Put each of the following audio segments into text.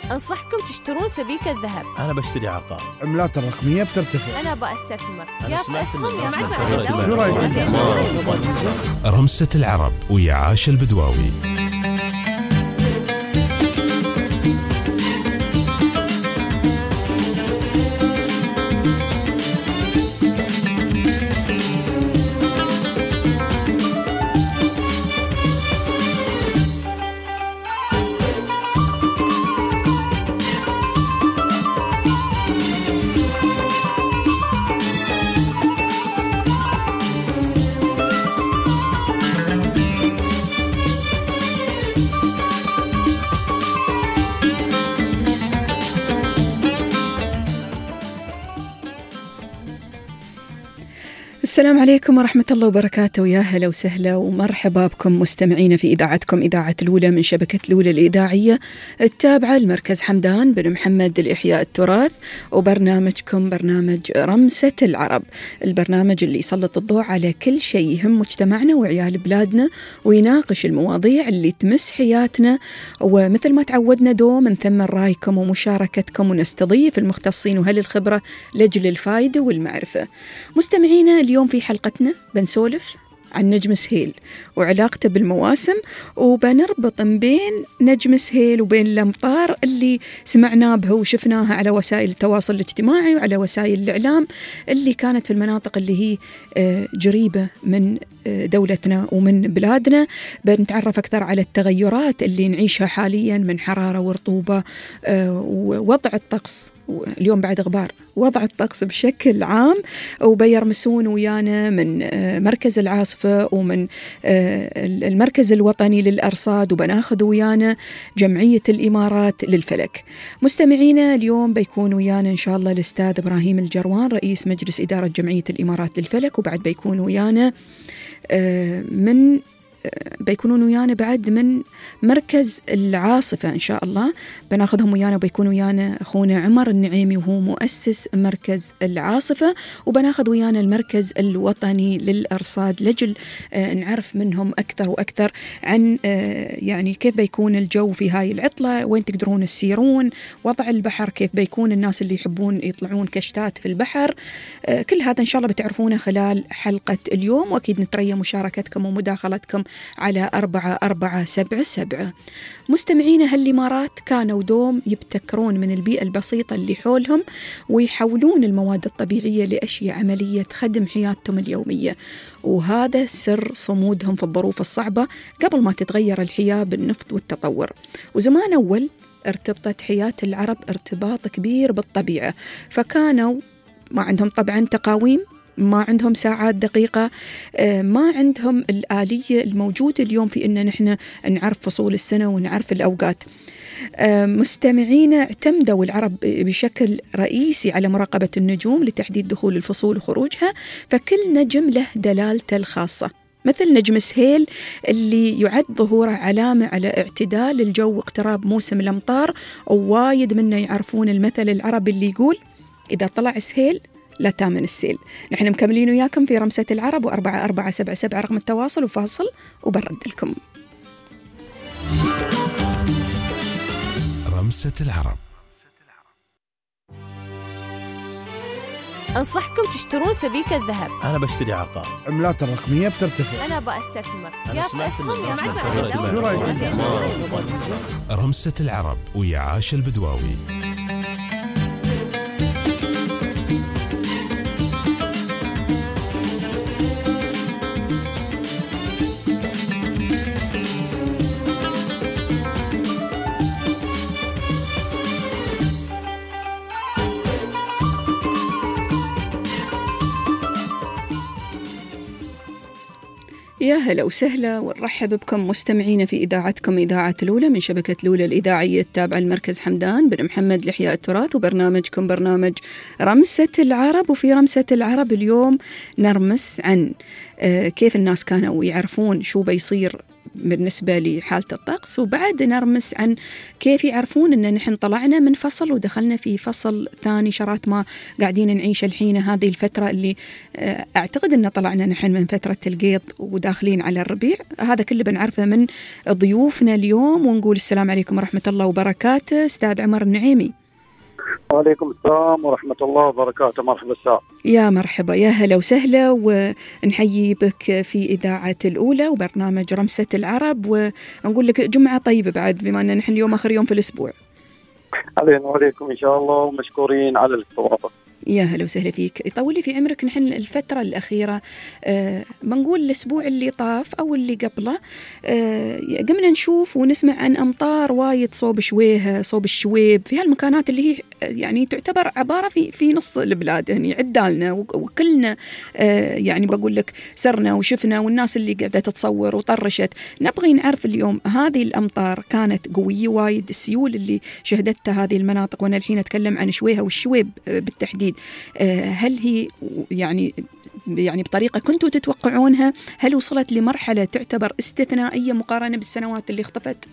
أنصحكم تشترون سبيكة ذهب. أنا بشتري عقار. عملات الرقمية بترتفع. أنا بأستثمر. يا سمعت رمسة العرب ويا عاش البدواوي. السلام عليكم ورحمة الله وبركاته، ويا هلا وسهلا ومرحبا بكم مستمعين في إذاعتكم إذاعة الأولى من شبكة الأولى الإذاعية التابعة لمركز حمدان بن محمد لإحياء التراث، وبرنامجكم برنامج رمسة العرب، البرنامج اللي يسلط الضوء على كل شيء يهم مجتمعنا وعيال بلادنا ويناقش المواضيع اللي تمس حياتنا، ومثل ما تعودنا دوم نثمن رأيكم ومشاركتكم ونستضيف المختصين وهل الخبرة لأجل الفائدة والمعرفة. مستمعينا اليوم في حلقتنا بنسولف عن نجم سهيل وعلاقته بالمواسم، وبنربط بين نجم سهيل وبين الأمطار اللي سمعناه بها وشفناها على وسائل التواصل الاجتماعي وعلى وسائل الإعلام اللي كانت في المناطق اللي هي جريبة من دولتنا ومن بلادنا. بنتعرف أكثر على التغيرات اللي نعيشها حاليا من حرارة ورطوبة ووضع الطقس اليوم بعد غبار، وضع الطقس بشكل عام، وبيرمسون ويانا من مركز العاصفة ومن المركز الوطني للأرصاد، وبناخذ ويانا جمعية الإمارات للفلك. مستمعينا اليوم بيكون ويانا إن شاء الله الأستاذ إبراهيم الجروان رئيس مجلس إدارة جمعية الإمارات للفلك، وبعد بيكون ويانا بيكونون ويانا بعد من مركز العاصفة إن شاء الله، بناخذهم ويانا، وبيكون ويانا أخونا عمر النعيمي وهو مؤسس مركز العاصفة، وبناخذ ويانا المركز الوطني للأرصاد لجل نعرف منهم أكثر وأكثر عن يعني كيف بيكون الجو في هاي العطلة، وين تقدرون تسيرون، وضع البحر كيف بيكون، الناس اللي يحبون يطلعون كشتات في البحر. كل هذا إن شاء الله بتعرفونه خلال حلقة اليوم، وأكيد نتريا مشاركتكم ومداخلتكم على 4477. مستمعين هالإمارات كانوا دوم يبتكرون من البيئة البسيطة اللي حولهم ويحولون المواد الطبيعية لأشياء عملية تخدم حياتهم اليومية، وهذا سر صمودهم في الظروف الصعبة قبل ما تتغير الحياة بالنفط والتطور. وزمان أول ارتبطت حياة العرب ارتباط كبير بالطبيعة، فكانوا ما عندهم طبعا تقاويم، ما عندهم ساعات دقيقة، ما عندهم الآلية الموجودة اليوم في إن نحن نعرف فصول السنة ونعرف الأوقات. مستمعين اعتمدوا العرب بشكل رئيسي على مراقبة النجوم لتحديد دخول الفصول وخروجها، فكل نجم له دلالته الخاصة، مثل نجم سهيل اللي يعد ظهوره علامة على اعتدال الجو واقتراب موسم الأمطار، ووايد منا يعرفون المثل العربي اللي يقول إذا طلع سهيل لا تامن السيل. نحن مكملين وياكم في رمسة العرب، و4477 رقم التواصل، وفاصل وبرد لكم. رمسة العرب. أنصحكم تشترون سبيكة ذهب. أنا بشتري عقار. عملات الرقمية بترتفع. أنا بأستثمر. يا رمسة العرب ويا عاش البدواوي. يا هلا وسهلا ونرحب بكم مستمعين في إذاعتكم إذاعة الأولى من شبكة الأولى الإذاعية التابعة لمركز حمدان بن محمد لإحياء التراث، وبرنامجكم برنامج رمسة العرب. وفي رمسة العرب اليوم نرمس عن كيف الناس كانوا يعرفون شو بيصير بالنسبة لحالة الطقس، وبعد نرمس عن كيف يعرفون أن نحن طلعنا من فصل ودخلنا في فصل ثاني، شرات ما قاعدين نعيش الحين هذه الفترة اللي أعتقد أن طلعنا نحن من فترة القيض وداخلين على الربيع. هذا كله بنعرفه من ضيوفنا اليوم، ونقول السلام عليكم ورحمة الله وبركاته. أستاذ عمر النعيمي. وعليكم السلام ورحمة الله وبركاته. مرحبا الساعة. يا مرحبا، يا هلا وسهلا، ونحيي بك في إذاعة الأولى وبرنامج رمسة العرب، ونقول لك جمعة طيبة بعد بما أن نحن اليوم آخر يوم في الأسبوع. علينا وعليكم إن شاء الله، ومشكورين على الاستضافة. يا هلا وسهلا فيك، يطولي في عمرك. نحن الفترة الأخيرة بنقول الأسبوع اللي طاف أو اللي قبله قمنا نشوف ونسمع عن أمطار وايد صوب شويهة صوب الشويب في هالمكانات اللي هي يعني تعتبر عبارة في نص البلاد، يعني عدالنا وكلنا يعني بقول لك سرنا وشفنا، والناس اللي قاعدة تتصور وطرشت. نبغي نعرف اليوم هذه الأمطار كانت قوية وايد، السيول اللي شهدتها هذه المناطق، وأنا الحين أتكلم عن شويهة والشويب بالتحديد، هل هي يعني بطريقة كنتوا تتوقعونها؟ هل وصلت لمرحلة تعتبر استثنائية مقارنة بالسنوات اللي اختفت؟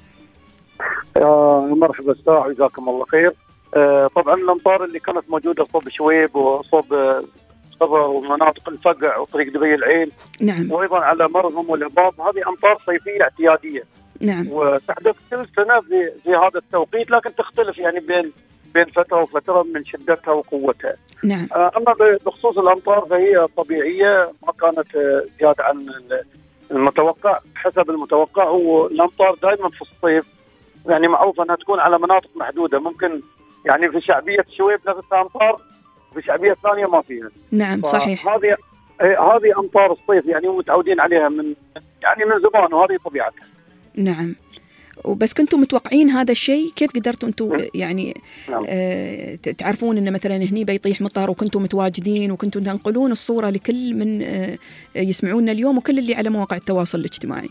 مرحبا الساعة، جزاكم الله خير. طبعا الأمطار اللي كانت موجودة صوب شويب وصوب صبر ومناطق الفقع وطريق دبي العين، نعم، وأيضا على مرغم والهباب، هذه أمطار صيفية اعتيادية، نعم، وتحدث كل سنة في هذا التوقيت، لكن تختلف يعني بين فترة وفترة من شدتها وقوتها. نعم. أما بخصوص الأمطار فهي طبيعية، ما كانت زيادة عن المتوقع. حسب المتوقع، والأمطار دائما في الصيف يعني معروف أنها تكون على مناطق محدودة، ممكن يعني في شعبية شويب نفس أمطار، في شعبية ثانية ما فيها. نعم صحيح. هذه أمطار الصيف يعني متعودين عليها من زمان، وهذه طبيعتها. نعم. وبس كنتم متوقعين هذا الشيء؟ كيف قدرتوا انتم يعني تعرفون ان مثلا هني بيطيح مطر، وكنتم متواجدين وكنتم تنقلون الصورة لكل من يسمعونا اليوم وكل اللي على مواقع التواصل الاجتماعي؟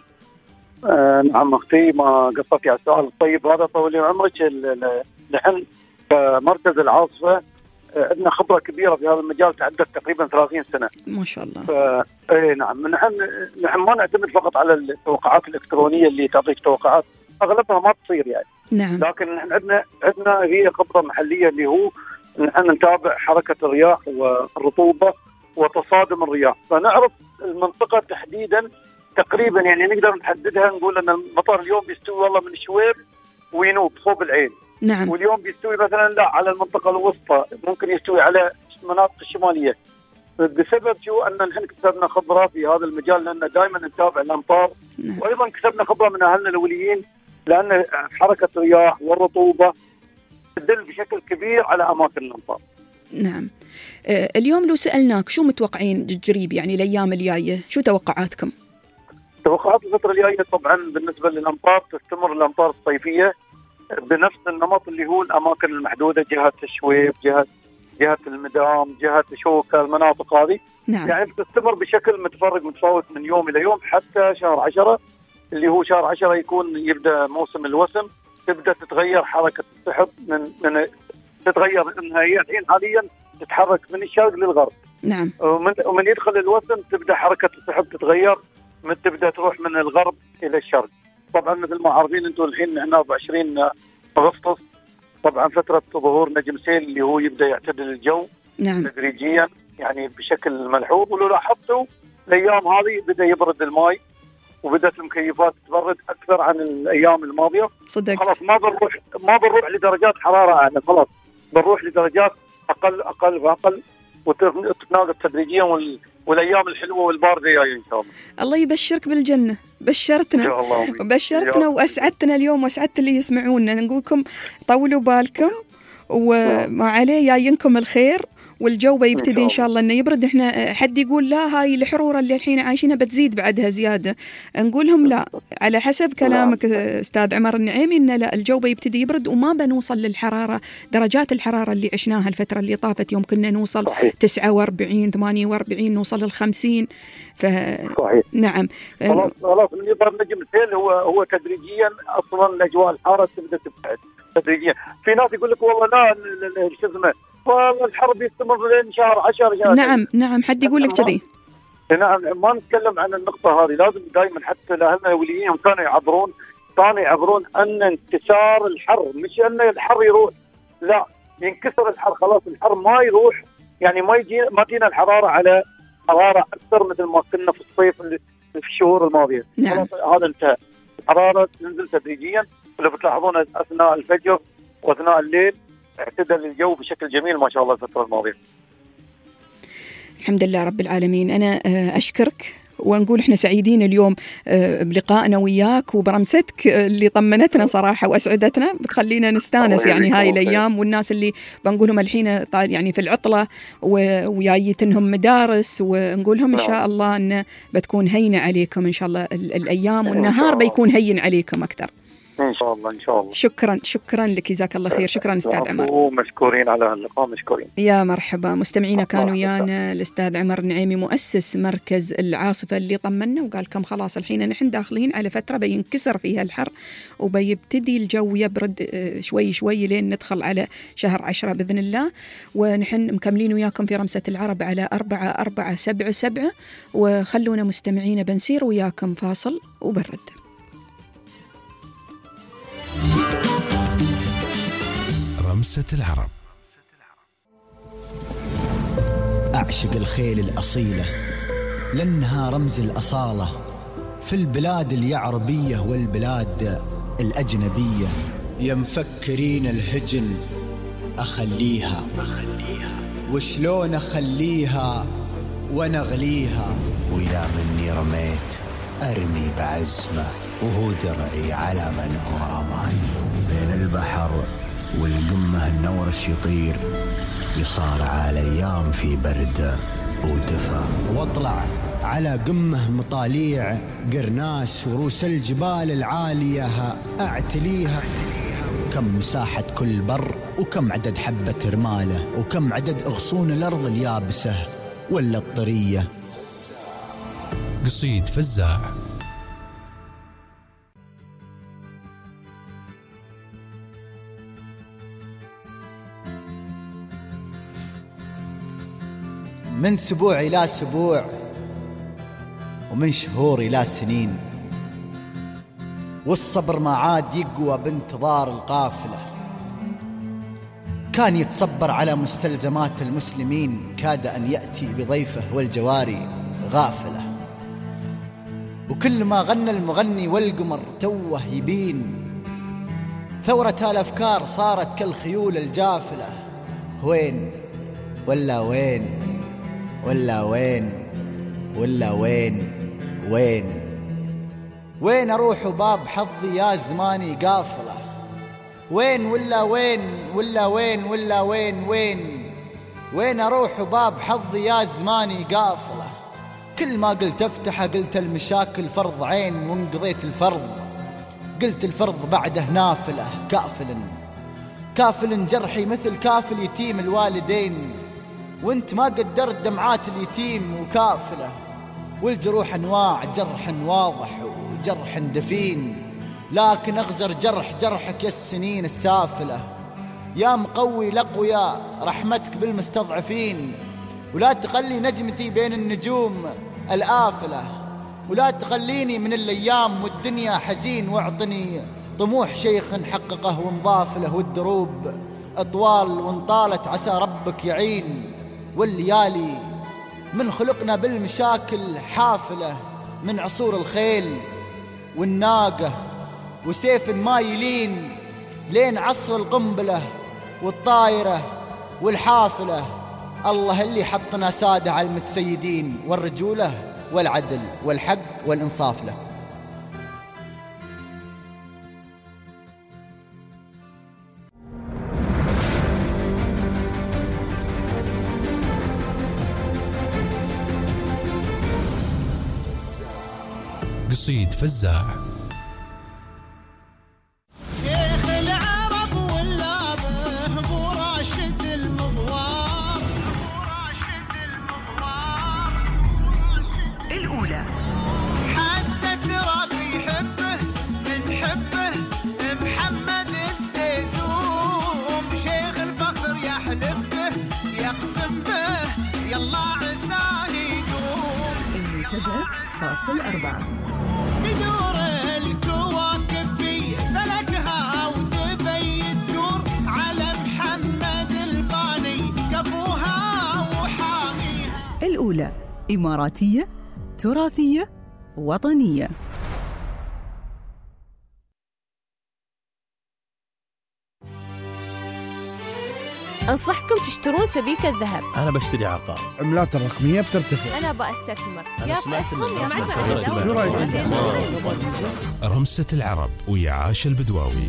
نعم أختي، ما قصرتي على السؤال الطيب هذا. طول عمرك، نحن كمركز العاصفة عندنا خبرة كبيرة في هذا المجال، تعدت تقريبا 30 سنة ما شاء الله. نعم، نحن ما نعتمد فقط على التوقعات الإلكترونية اللي تعطيك توقعات، أغلبها ما تصير يعني. نعم. لكن نحن عندنا هي خبرة محلية، اللي هو نحن نتابع حركة الرياح والرطوبة وتصادم الرياح، فنعرف المنطقة تحديدا تقريبا، يعني نقدر نحددها، نقول أن المطر اليوم بيستوي والله من شويب وينوب صوب العين. نعم. واليوم بيستوي مثلا لا على المنطقة الوسطى، ممكن يستوي على المناطق الشمالية. بسبب أن نحن كسبنا خبرة في هذا المجال، لأن دائما نتابع الأمطار. نعم. وأيضا كسبنا خبرة من أهلنا الأوليين، لأن حركة الرياح والرطوبة تدل بشكل كبير على أماكن الأمطار. نعم. اليوم لو سألناك شو متوقعين قريب يعني الأيام الجاية، شو توقعاتكم؟ توقعات الفترة الجاية طبعا بالنسبة للأمطار تستمر الأمطار الصيفية بنفس النمط، اللي هو الأماكن المحدودة، جهة الشويب، جهة المدام، جهة شوكة، المناطق هذه. نعم. يعني تستمر بشكل متفاوت من يوم إلى يوم حتى شهر 10، اللي هو شهر 10 يكون يبدأ موسم الوسم، تبدأ تتغير حركة السحب من تتغير، إنها هي الحين حاليا تتحرك من الشرق للغرب. نعم. ومن يدخل الوسم تبدأ حركة السحب تتغير، تبدأ تروح من الغرب إلى الشرق. طبعا مثل ما عارفين انتم الحين احنا ب 20 أغسطس، طبعا فترة ظهور نجم سيل اللي هو يبدأ يعتدل الجو. نعم. تدريجيا يعني بشكل ملحوظ. ولو لاحظتوا الأيام هذه بدأ يبرد الماء، وبدأت المكيفات تبرد أكثر عن الأيام الماضية. صدق. خلاص ما بنروح لدرجات حرارة أعلى، خلاص بنروح لدرجات أقل فأقل، وتتناقص تدريجيا، والأيام الحلوة والباردة جاية إن شاء الله. الله يبشرك بالجنة، بشرتنا وأسعدتنا اليوم، وأسعدت اللي يسمعونا. نقولكم طولوا بالكم، وما عليه جاينكم الخير، والجو بيبتدي إن شاء الله إنه يبرد. إحنا حد يقول لا هاي الحرورة اللي الحين عايشينها بتزيد بعدها زيادة، نقولهم لا، على حسب كلامك أستاذ عمر النعيمي، إن لا، الجو بيبتدي يبرد وما بنوصل للحرارة، درجات الحرارة اللي عشناها الفترة اللي طافت، يوم كنا نوصل 49 48 نوصل 50. صحيح. نعم. خلاص من يظهر نجم السيل هو تدريجيا أصلا الأجواء الحارة تبدأ تبتعد تدريجيا. في ناس يقول لك والله لا شو اسمه والله الحرب يستمر لين شهر 10. نعم حد يقول لك كذي. ما نتكلم عن النقطة هذه، لازم دائما حتى لأهلنا الوليين كانوا يعبرون أن انكسار الحر، مش أن الحر يروح، لا ينكسر الحر، خلاص الحر ما يروح، يعني ما تجينا الحرارة على حرارة أكثر مثل ما كنا في الصيف في الشهور الماضية. نعم. خلاص هذا انتهى، الحرارة تنزل تدريجيا، ولو بتلاحظون أثناء الفجر وأثناء الليل اعتدل الجو بشكل جميل ما شاء الله الفترة الماضية. الحمد لله رب العالمين. أنا أشكرك ونقول إحنا سعيدين اليوم بلقائنا وياك وبرمستك اللي طمنتنا صراحة وأسعدتنا، بتخلينا نستانس يعني هاي الأيام، والناس اللي بنقولهم الحين يعني في العطلة ويايتنهم مدارس، ونقولهم إن شاء الله أن بتكون هينة عليكم إن شاء الله الأيام، والنهار بيكون هين عليكم أكثر إن شاء الله. إن شاء الله. شكرا لك، جزاك الله خير. شكرا أستاذ عمر، ومشكورين على اللقاء. مشكورين. يا مرحبا. مستمعينا كانوا ويانا الأستاذ عمر النعيمي مؤسس مركز العاصفة اللي طمنا وقال كم خلاص الحين نحن داخلين على فترة بينكسر فيها الحر وبيبتدي الجو يبرد شوي شوي لين ندخل على شهر 10 بإذن الله، ونحن مكملين وياكم في رمسة العرب على 4477، وخلونا مستمعينا بنسير وياكم فاصل وبنرد. رمسة العرب. أعشق الخيل الأصيلة لأنها رمز الأصالة في البلاد اليعربية والبلاد الأجنبية. يا مفكرين الهجن أخليها، وشلون أخليها ونغليها، وإذا مني رميت أرمي بعزمة وهو درعي على من هو رماني. بين البحر والقمة النورش يطير، يصارع الأيام في برد ودفا، واطلع على قمة مطاليع قرناس وروس الجبال العالية أعتليها. كم مساحة كل بر، وكم عدد حبة رمالة، وكم عدد أغصون الأرض اليابسة ولا الطرية. قصيد فزاع. من سبوع إلى سبوع، ومن شهور إلى سنين، والصبر ما عاد يقوى بانتظار القافلة. كان يتصبر على مستلزمات المسلمين، كاد أن يأتي بضيفه والجواري غافلة. وكل ما غنى المغني والقمر توه يبين، ثورة الأفكار صارت كالخيول الجافلة. وين ولا وين ولا وين ولا وين وين أروح باب حظي يا زماني قافلة. وين ولا وين ولا وين ولا وين أروح باب حظي يا زماني قافلة. كل ما قلت افتح قلت المشاكل فرض عين، وانقضيت الفرض قلت الفرض بعده نافلة. كافل جرحي مثل كافل يتيم الوالدين، وانت ما قدرت دمعات اليتيم وكافلة. والجروح انواع، جرح واضح وجرح دفين، لكن اغزر جرحك يا السنين السافلة. يا مقوي الأقوياء رحمتك بالمستضعفين، ولا تخلي نجمتي بين النجوم الآفلة، ولا تخليني من الأيام والدنيا حزين، واعطني طموح شيخ حققه وانضاف له. والدروب أطوال وانطالت عسى ربك يعين، والليالي من خلقنا بالمشاكل حافلة. من عصور الخيل والناقة وسيف ما يلين، لين عصر القنبلة والطائرة والحافلة. الله اللي حطنا سادة على المتسيدين، والرجولة والعدل والحق والإنصاف له. قصيد فزاع. شيخ العرب واللابه ابو راشد المغوار، الاولى حتى ترى يحبه من حبه محمد السيسوم. شيخ الفخر يحلف به يقسم به يلا عساه يدوم. 107.4. تدور الكواكب في فلكها وتبي تدور على محمد الباني كفوها وحاميها. الأولى إماراتية، تراثية، وطنية. أنصحكم تشترون سبيكة ذهب. أنا بشتري عقار. عملات الرقمية بترتفع. أنا استثمر. أنا يا سمعت أسهم يا إن معجم. رمسة العرب ويا عاش البدواوي.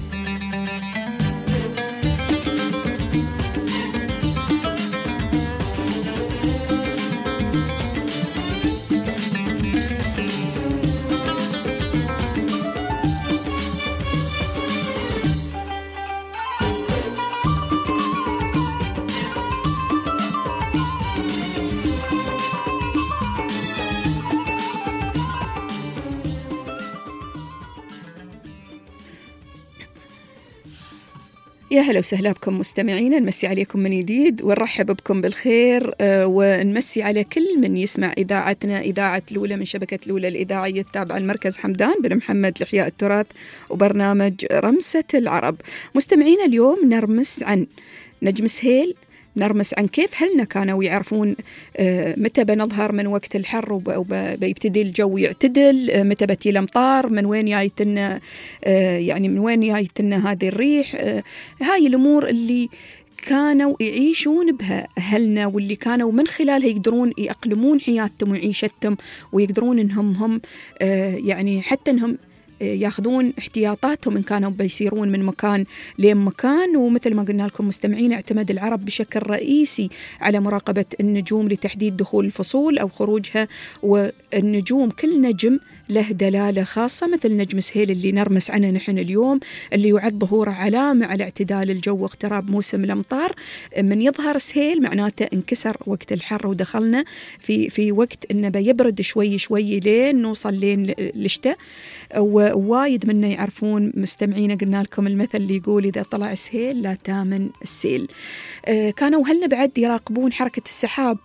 يا هلا وسهلا بكم مستمعينا، نمسي عليكم من جديد ونرحب بكم بالخير، ونمسي على كل من يسمع إذاعتنا، إذاعة لولة من شبكة لولة الإذاعية التابعة لمركز حمدان بن محمد لإحياء التراث وبرنامج رمسة العرب. مستمعينا اليوم نرمس عن نجم سهيل، نرمس عن كيف هلنا كانوا يعرفون متى بنظهر من وقت الحر وبيبتدي الجو يعتدل، متى بتي الأمطار، من وين جايتنا يعني من وين جايتنا هذه الريح. هاي الأمور اللي كانوا يعيشون بها أهلنا، واللي كانوا من خلالها يقدرون يأقلمون حياتهم وعيشتهم، ويقدرون إنهم هم يعني حتى إنهم ياخذون احتياطاتهم إن كانوا بيسيرون من مكان لمكان. ومثل ما قلنا لكم مستمعين، اعتمد العرب بشكل رئيسي على مراقبة النجوم لتحديد دخول الفصول أو خروجها، والنجوم كل نجم له دلالة خاصة، مثل نجم سهيل اللي نرمس عنه نحن اليوم، اللي يعد ظهوره علامة على اعتدال الجو واقتراب موسم الأمطار. من يظهر سهيل معناته انكسر وقت الحر ودخلنا في وقت إنه بيبرد شوي شوي لين نوصل لين الشتاء. ووايد منا يعرفون مستمعين، قلنا لكم المثل اللي يقول إذا طلع سهيل لا تامن السيل. كانوا هلنا بعد يراقبون حركة السحاب،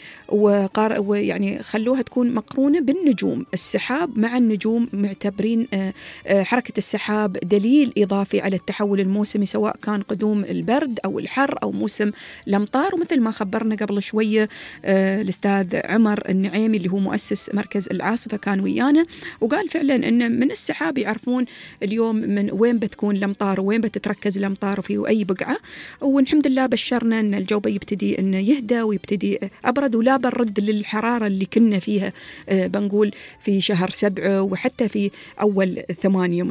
ويعني خلوها تكون مقرونة بالنجوم. السحاب مع النجوم معتبرين حركة السحاب دليل إضافي على التحول الموسمي، سواء كان قدوم البرد أو الحر أو موسم الأمطار. ومثل ما خبرنا قبل شوية الأستاذ عمر النعيمي اللي هو مؤسس مركز العاصفة كان ويانا، وقال فعلا أن من السحاب يعرفون اليوم من وين بتكون الأمطار وين بتتركز الأمطار في أي بقعة. والحمد لله بشرنا أن الجو يبتدي أنه يهدى ويبتدي أبرد، ولا برد للحرارة اللي كنا فيها بنقول في شهر 7 وحتى في أول 8.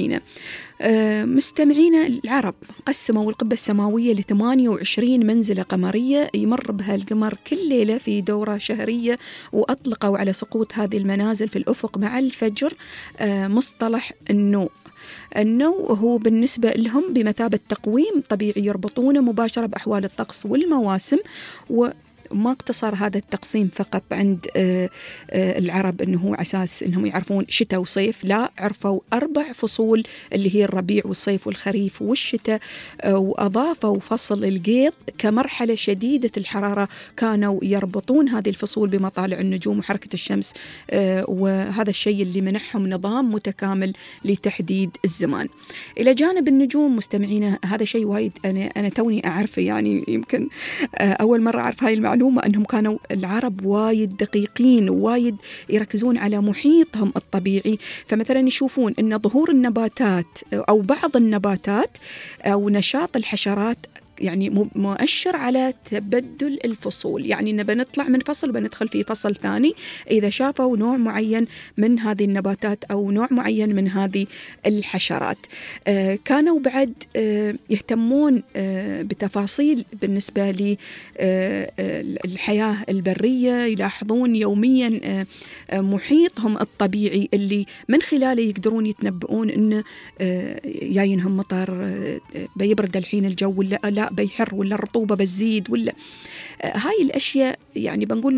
مستمعينا العرب قسموا القبة السماوية ل28 منزلة قمرية يمر بها القمر كل ليلة في دورة شهرية، وأطلقوا على سقوط هذه المنازل في الأفق مع الفجر مصطلح النو. النو هو بالنسبة لهم بمثابة تقويم طبيعي يربطونه مباشرة بأحوال الطقس والمواسم. وما اقتصر هذا التقسيم فقط عند العرب أنه هو أساس أنهم يعرفون شتاء وصيف، لا، عرفوا 4 فصول اللي هي الربيع والصيف والخريف والشتاء، وأضافوا فصل القيض كمرحلة شديدة الحرارة. كانوا يربطون هذه الفصول بمطالع النجوم وحركة الشمس، وهذا الشيء اللي منحهم نظام متكامل لتحديد الزمان. إلى جانب النجوم مستمعين، هذا شيء وايد أنا توني أعرفه، يعني يمكن أول مرة أعرف هاي المعلومة، أنهم كانوا العرب وايد دقيقين ووايد يركزون على محيطهم الطبيعي. فمثلا يشوفون أن ظهور النباتات أو بعض النباتات أو نشاط الحشرات يعني مؤشر على تبدل الفصول، يعني إن بنطلع من فصل بندخل في فصل ثاني إذا شافوا نوع معين من هذه النباتات أو نوع معين من هذه الحشرات. كانوا بعد يهتمون بتفاصيل بالنسبة للحياة البرية، يلاحظون يوميا محيطهم الطبيعي اللي من خلاله يقدرون يتنبؤون إن جايينهم مطر، بيبرد الحين الجو ولا لا بيحر، ولا الرطوبة بتزيد، ولا هاي الأشياء يعني بنقول نحن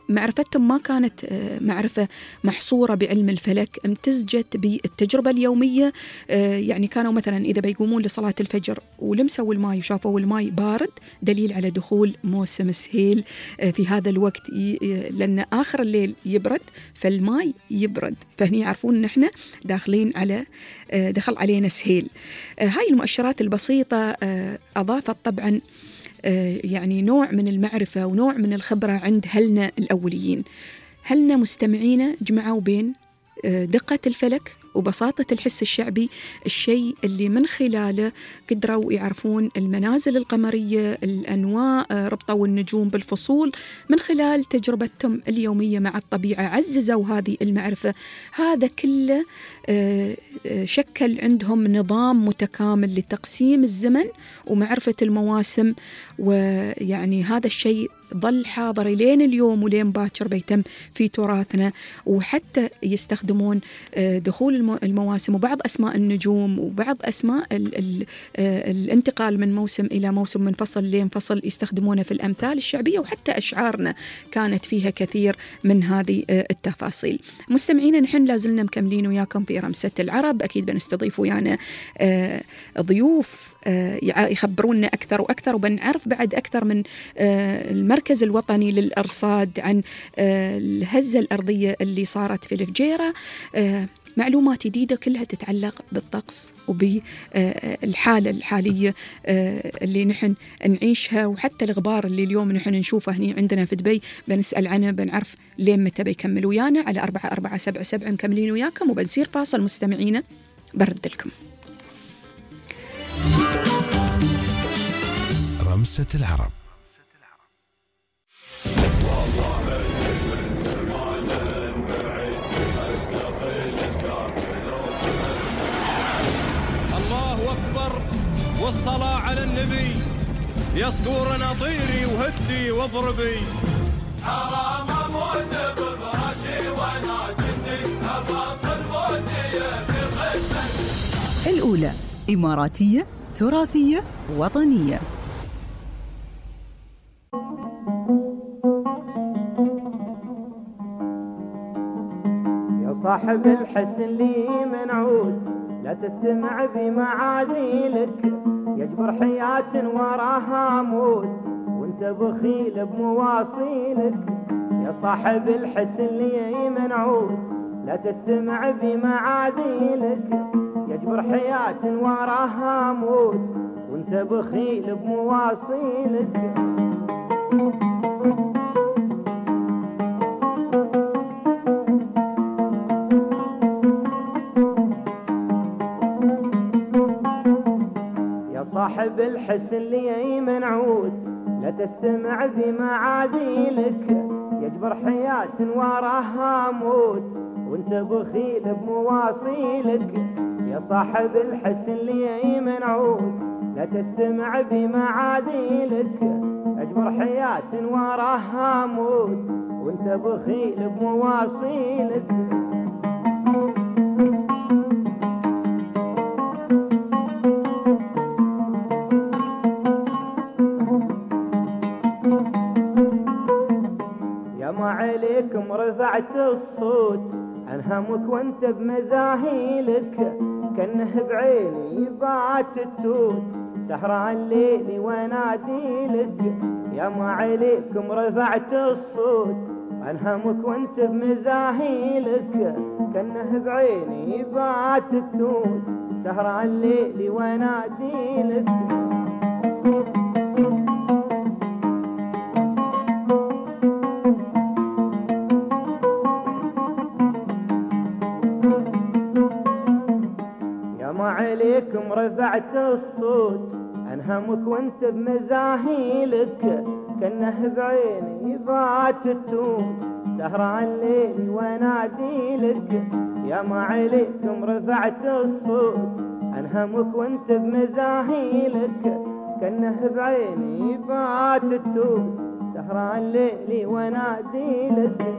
معرفتهم ما كانت معرفة محصورة بعلم الفلك، امتزجت بالتجربة اليومية. يعني كانوا مثلا إذا بيقومون لصلاة الفجر ولمسوا الماء وشافوا الماء بارد، دليل على دخول موسم السهيل في هذا الوقت، لأن آخر الليل يبرد فالماء يبرد، فهني يعرفون أن احنا داخلين على دخل علينا سهيل. هاي المؤشرات البسيطة أضافت طبعا يعني نوع من المعرفة ونوع من الخبرة عند هلنا الأوليين. هلنا مستمعين جمعوا بين دقة الفلك وبساطة الحس الشعبي، الشيء اللي من خلاله قدروا يعرفون المنازل القمرية، الأنواء، ربطوا النجوم بالفصول. من خلال تجربتهم اليومية مع الطبيعة عززوا هذه المعرفة. هذا كله شكل عندهم نظام متكامل لتقسيم الزمن ومعرفة المواسم، ويعني هذا الشيء ظل حاضر لين اليوم ولين باكر بيتم في تراثنا. وحتى يستخدمون دخول المواسم وبعض أسماء النجوم وبعض أسماء الانتقال من موسم إلى موسم، من فصل لين فصل، يستخدمونه في الأمثال الشعبية، وحتى أشعارنا كانت فيها كثير من هذه التفاصيل. مستمعينا، نحن لازلنا مكملين وياكم في رمسة العرب. أكيد بنستضيف ويانا ضيوف يخبرونا أكثر وأكثر، وبنعرف بعد أكثر من المركز الوطني للأرصاد عن الهزة الأرضية اللي صارت في الفجيرة. معلومات جديدة كلها تتعلق بالطقس وبالحالة الحالية اللي نحن نعيشها، وحتى الغبار اللي اليوم نحن نشوفه هني عندنا في دبي بنسأل عنه، بنعرف لين متى بيكمل ويانا. على 4477 مكملين وياكم، وبنصير فاصل مستمعينا برد لكم. رمسة العرب. والصلاة على النبي، يا صقور طيري وهدي واضربي. حرام اموت بفراشي وانا جندي، ابطل موتي بخدمتي. الأولى إماراتية، تراثية، وطنية. يا صاحب الحسن لي منعود، لا تستمع بمعاديلك، يجبر حياة وراها موت وانت بخيل بمواصيلك. يا صاحب الحسن لي منعود، لا تستمع بمعاديلك، يجبر حياة وراها موت وانت بخيل بمواصيلك. صاحب الحسن لي منعود، لا تستمع بمعاديلك، يجبر حياة وراها موت وانت بخيل بمواصيلك. يا صاحب الحسن لي منعود، لا تستمع بمعاديلك، يجبر حياة وراها موت وانت بخيل بمواصيلك. عليكم رفعت الصوت عن همك وانت بمذاهيلك، كانه بعيني يبات التوت سهران الليل واناديلك. يا ما عليكم رفعت الصوت عن همك وانت بمذاهيلك، كانه بعيني يبات التوت سهران الليل واناديلك. عليكم رفعت الصوت عن همك وانت بمذاهيلك، كانه بعيني يبات التوت سهران الليل واناديلك. يا ما عليكم رفعت الصوت عن همك وانت بمذاهيلك، كانه بعيني يبات التوت سهران الليل واناديلك.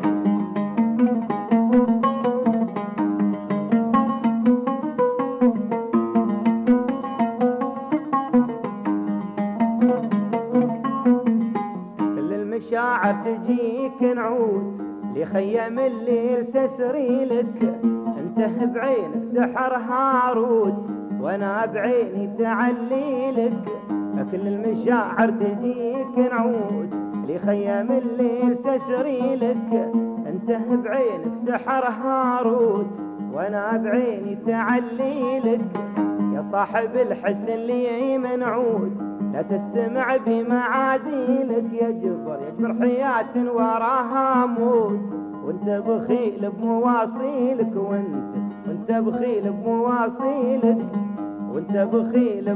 المشاعر تجيك نعود لخيم الليل تسري لك، انت بعينك سحر هاروت وانا بعيني تعلي لك. كل المشاعر تجيك نعود لخيم الليل تسري لك، انت بعينك سحر هاروت وانا بعيني تعلي لك. يا صاحب الحس اللي منعود لا تستمع بمعاديلك، يجبر حياة وراها موت وانت بخيل بمواصيلك، وانت بخيل بمواصيلك، وانت بخيل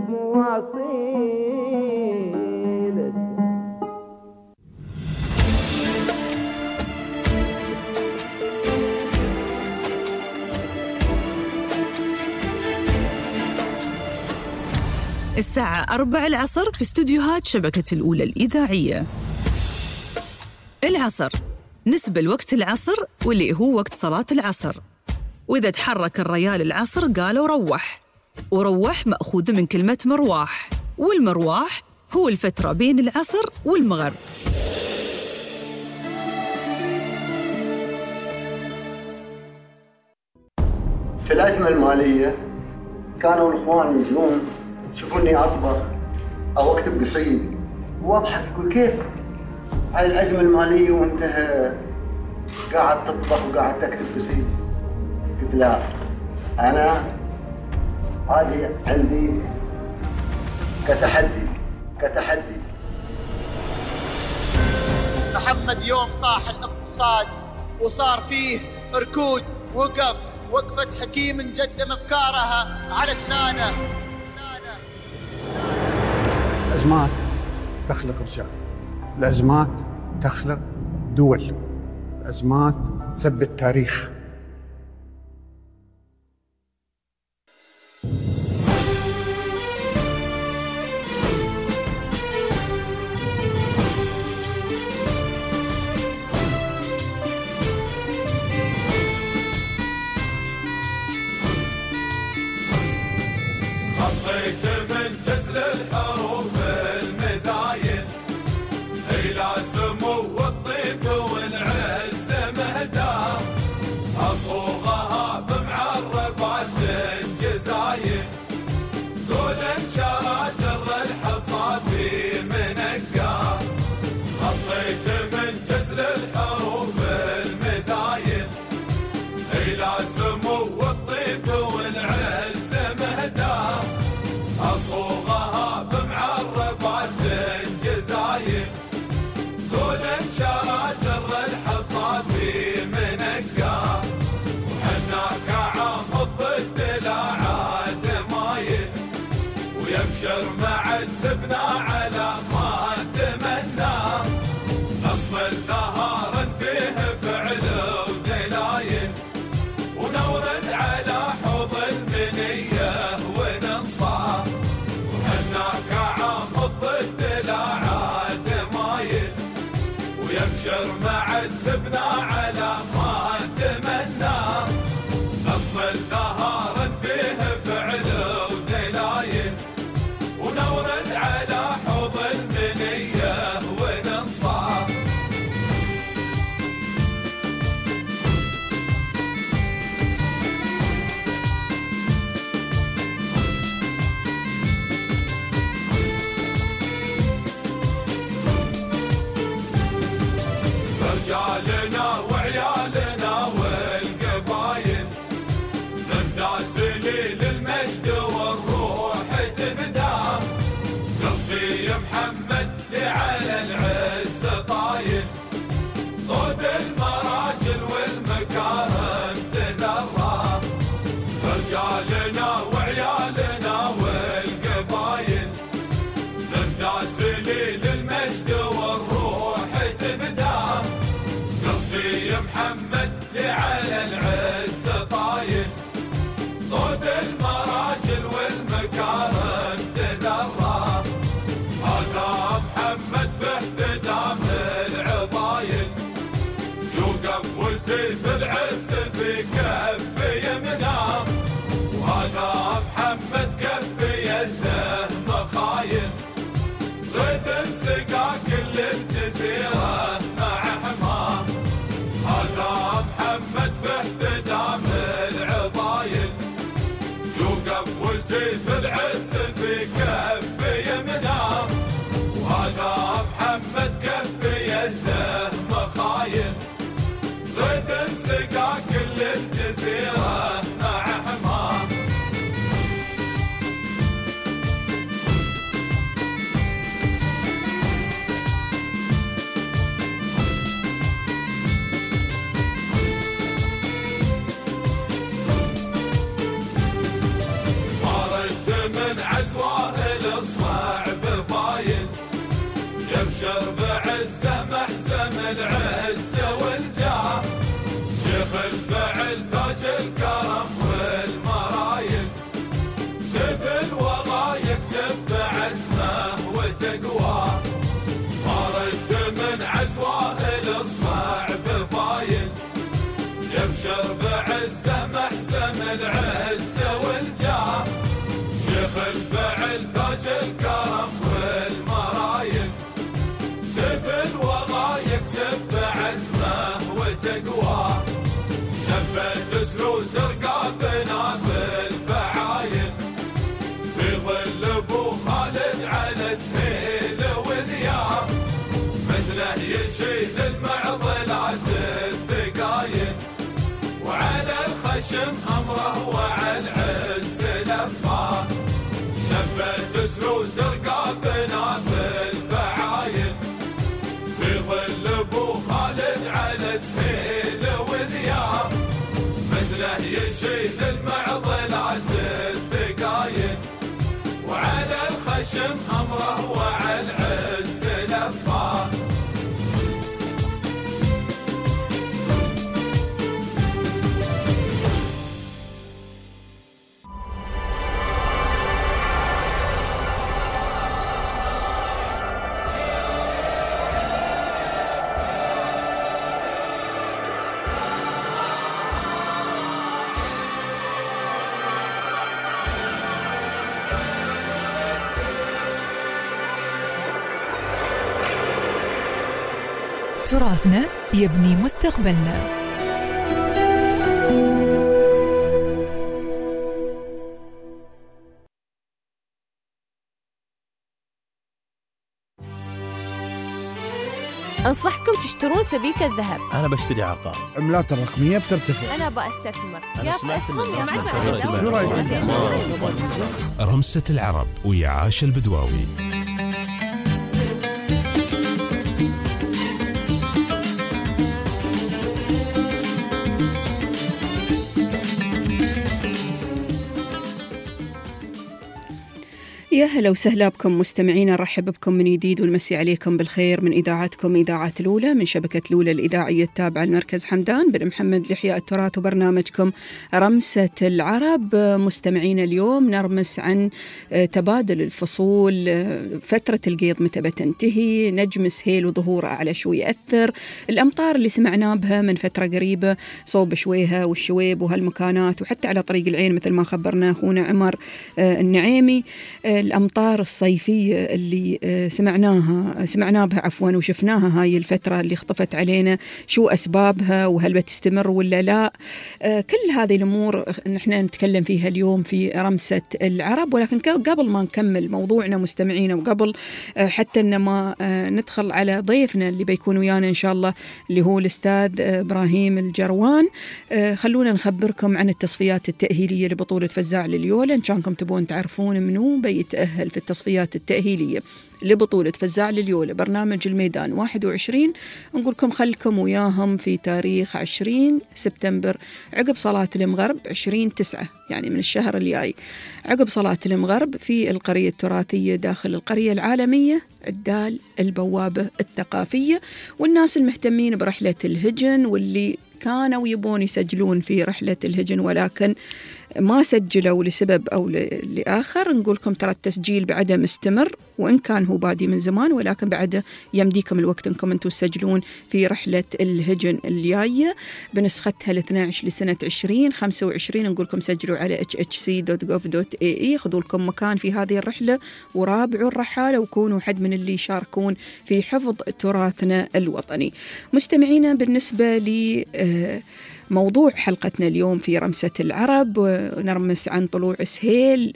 بمواصيلك. الساعة 4 العصر في استوديوهات شبكة الأولى الإذاعية. العصر نسبة الوقت العصر واللي هو وقت صلاة العصر، وإذا تحرك الريال العصر قالوا روح، وروح مأخوذ من كلمة مرواح، والمرواح هو الفترة بين العصر والمغرب. في الأزمة المالية كانوا الإخوان يجون يشوفوني أطبخ أو أكتب قصيد، واضحك يقول كيف هاي الأزمة المالية وأنت قاعد تطبخ وقاعد تكتب قصيد؟ قلت لا، أنا هذه عندي كتحدي. محمد يوم طاح الاقتصاد وصار فيه ركود، وقفت حكيم قدم أفكارها على أسنانه. الأزمات تخلق رجال، الأزمات تخلق دول، الأزمات تثبت تاريخ. سقا كل الجزيرة حامل تاج الكرم والمرايب سب الوغايب سب عزمه وتقوى شبت سلوس رقابنا في الفعايل في ظل ابو خالد على سهيل وذياب مثله يشيد المعضلات الثقايل وعلى الخشم امره وعلى العز لفاه شبت سلوس رقابنا في الفعايل في ظل ابو خالد على سهيل وذياب مثله يشيد المعضلات الثقايل وعلى الخشم امره وعلى العز لفاه تراثنا يبني مستقبلنا. أنصحكم تشترون سبيكة ذهب. أنا بشتري عقار. عملات الرقمية بترتفع. أنا أستثمر. أنا يا سمعت أسهم يا شو رأيك؟ رمسة العرب ويا عاش البدواوي. يا هلا وسهلا بكم مستمعينا، نرحب بكم من جديد ونمسي عليكم بالخير من إذاعتكم إذاعة الأولى من شبكة الأولى الإذاعية التابعة لمركز حمدان بن محمد لإحياء التراث وبرنامجكم رمسة العرب. مستمعينا اليوم نرمس عن تبادل الفصول، فترة القيض متى بتنتهي، نجم سهيل وظهوره على شو يأثر، الأمطار اللي سمعنا بها من فترة قريبة صوب شويها والشويب وهالمكانات وحتى على طريق العين مثل ما خبرنا أخونا عمر النعيمي، الأمطار الصيفية اللي سمعنا بها وشفناها هاي الفترة اللي اختفت علينا، شو أسبابها وهل بتستمر ولا لا. كل هذه الأمور نحن نتكلم فيها اليوم في رمسة العرب. ولكن قبل ما نكمل موضوعنا مستمعينا وقبل حتى إنما ندخل على ضيفنا اللي بيكون ويانا إن شاء الله اللي هو الأستاذ إبراهيم الجروان، خلونا نخبركم عن التصفيات التأهيلية لبطولة فزاع لليولا. إن كانكم تبون تعرفون منو بيتأهل في التصفيات التأهيلية لبطولة فزاع لليولا برنامج الميدان 21، نقولكم خلكم وياهم في تاريخ 20 سبتمبر عقب صلاة المغرب 20/9 يعني من الشهر الجاي، عقب صلاة المغرب في القرية التراثية داخل القرية العالمية عدال البوابة الثقافية. والناس المهتمين برحلة الهجن واللي كانوا يبون يسجلون في رحلة الهجن ولكن ما سجلوا لسبب أو لآخر، نقولكم ترى التسجيل بعده مستمر وإن كان هو بادي من زمان، ولكن بعده يمديكم الوقت أنكم أنتم تسجلون في رحلة الهجن الجاية بنسختها 12 لسنة 2025. نقولكم سجلوا على hhc.gov.ae، خذوا لكم مكان في هذه الرحلة ورابعوا الرحالة وكونوا حد من اللي يشاركون في حفظ تراثنا الوطني. مستمعينا، بالنسبة لي موضوع حلقتنا اليوم في رمسة العرب نرمس عن طلوع سهيل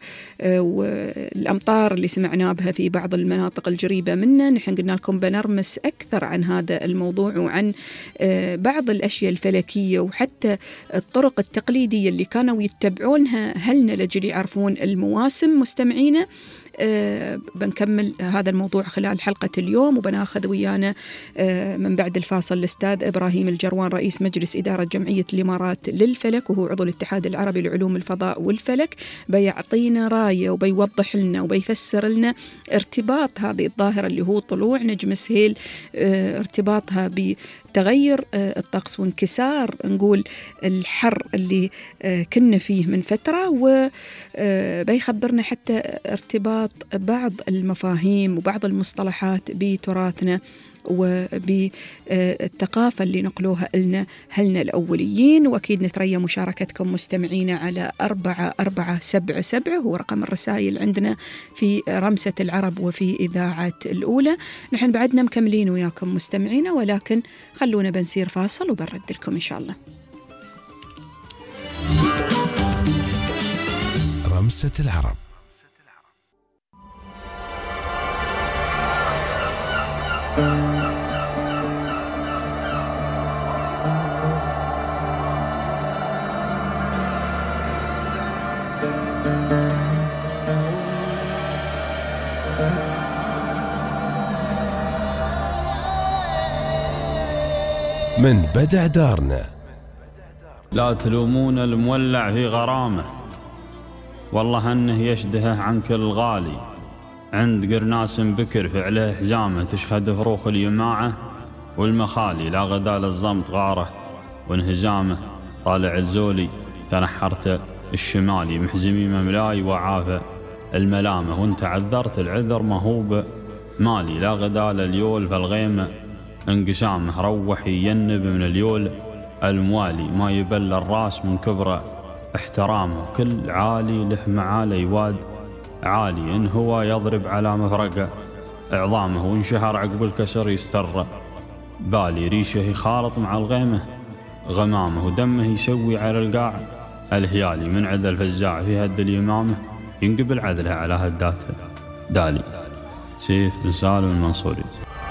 والأمطار اللي سمعنا بها في بعض المناطق القريبة منا. نحن قلنا لكم بنرمس أكثر عن هذا الموضوع وعن بعض الأشياء الفلكية وحتى الطرق التقليدية اللي كانوا يتبعونها أهلنا لجل يعرفون المواسم. مستمعينا، بنكمل هذا الموضوع خلال حلقة اليوم، وبناخذ ويانا من بعد الفاصل الأستاذ إبراهيم الجروان رئيس مجلس إدارة جمعية الإمارات للفلك وهو عضو الاتحاد العربي لعلوم الفضاء والفلك، بيعطينا راية وبيوضح لنا وبيفسر لنا ارتباط هذه الظاهرة اللي هو طلوع نجم سهيل، ارتباطها بتغير الطقس وانكسار نقول الحر اللي كنا فيه من فترة، وبيخبرنا حتى ارتباط بعض المفاهيم وبعض المصطلحات بتراثنا وبالثقافة اللي نقلوها لنا أهلنا الأوليين. وأكيد نتريا مشاركتكم مستمعين على 4477 هو رقم الرسائل عندنا في رمسة العرب وفي إذاعة الأولى. نحن بعدنا مكملين وياكم مستمعين، ولكن خلونا بنسير فاصل وبنرد لكم إن شاء الله. رمسة العرب. من بدع دارنا. لا تلومون المولع في غرامه، والله أنه يشدهه عن كل غالي. عند قرناس بكر فعله حزامه، تشهد فروخ اليماعة والمخالي. لا غدا للزمط غاره وانهزامه، طالع الزولي تنحرت الشمالي. محزمي مملاي وعافى الملامة، وانت عذرت العذر مهوب مالي. لا غدا لليول فالغيمة انقسامه، روح ينب من اليول الموالي. ما يبل الراس من كبره احترامه، كل عالي له معالي واد عالي. إن هو يضرب على مفرقه إعظامه، وانشهر عقب الكسر يستر بالي. ريشه يخالط مع الغيمة غمامه، ودمه يسوي على القاع الهيالي. من عذل الفزاع في هد اليمامه، ينقبل عذله على هدات دالي. سيف بن سالم المنصوري.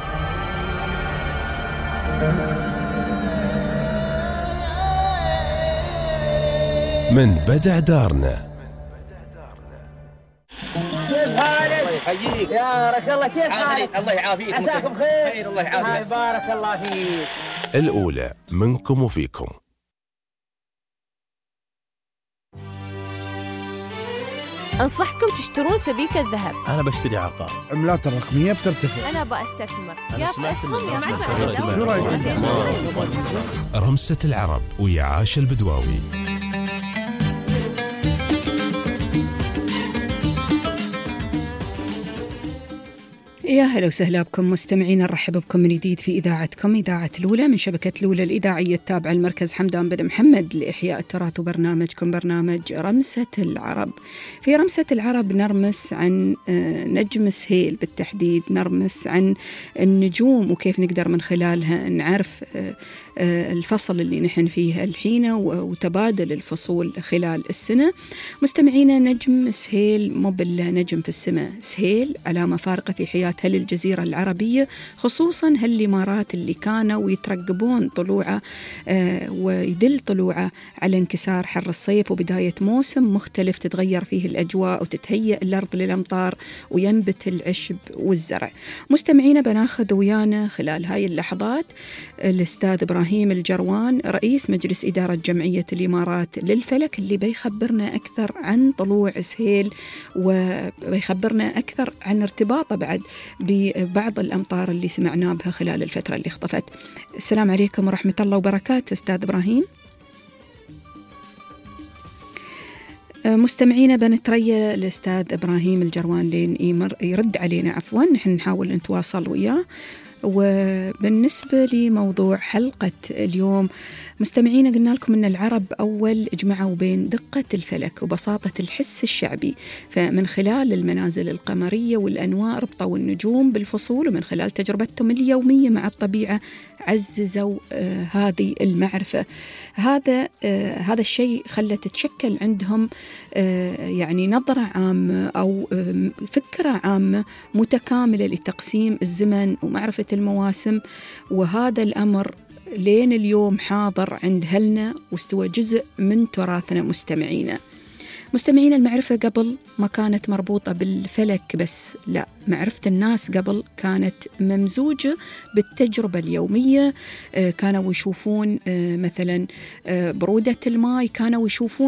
من بدع دارنا. كيف حالك؟ الله يحييك يا رك الله. كيف حالك؟ الله يعافيك. عساكم خير. الله يعافيك. بارك الله فيك. الأولى منكم وفيكم. أنصحكم تشترون سبيكة ذهب. أنا بشتري عقار. عملات الرقمية بترتفع. أنا بأستثمر. يا في أسهم يا رمسة العرب ويا عاش البدواوي. يا هلا وسهلا بكم مستمعين، نرحب بكم من جديد في إذاعتكم إذاعة الأولى من شبكة الأولى الإذاعية التابعة للمركز حمدان بن محمد لإحياء التراث، وبرنامجكم برنامج رمسة العرب. في رمسة العرب نرمس عن نجم سهيل بالتحديد، نرمس عن النجوم وكيف نقدر من خلالها نعرف الفصل اللي نحن فيه الحين وتبادل الفصول خلال السنة. مستمعينا، نجم سهيل مو بالنجم في السماء، سهيل علامة فارقة في حياة هل الجزيرة العربية، خصوصا هالإمارات اللي كانوا يترقبون طلوعه ويدل طلوعه على انكسار حر الصيف وبداية موسم مختلف تتغير فيه الأجواء وتتهيأ الأرض للأمطار وينبت العشب والزرع. مستمعينا، بناخذ ويانا خلال هاي اللحظات الأستاذ إبراهيم الجروان رئيس مجلس إدارة جمعية الإمارات للفلك، اللي بيخبرنا أكثر عن طلوع سهيل وبيخبرنا أكثر عن ارتباطه بعد ببعض الأمطار اللي سمعنا بها خلال الفترة اللي اختفت. السلام عليكم ورحمة الله وبركاته أستاذ إبراهيم. مستمعينا، بنتريا الأستاذ إبراهيم الجروان لين يرد علينا، عفوا نحن نحاول نتواصل وياه. وبالنسبة لموضوع حلقة اليوم مستمعين، قلنا لكم أن العرب أول اجمعوا بين دقة الفلك وبساطة الحس الشعبي، فمن خلال المنازل القمرية والأنواع ربطوا النجوم بالفصول، ومن خلال تجربتهم اليومية مع الطبيعة عززوا هذه المعرفة. هذا الشيء خلى تتشكل عندهم يعني نظرة عامة أو فكرة عامة متكاملة لتقسيم الزمن ومعرفة المواسم، وهذا الأمر لين اليوم حاضر عند أهلنا واستوى جزء من تراثنا. مستمعين، المعرفة قبل ما كانت مربوطة بالفلك بس، لا، معرفة الناس قبل كانت ممزوجة بالتجربة اليومية. كانوا يشوفون مثلا برودة الماء، كانوا يشوفون حتى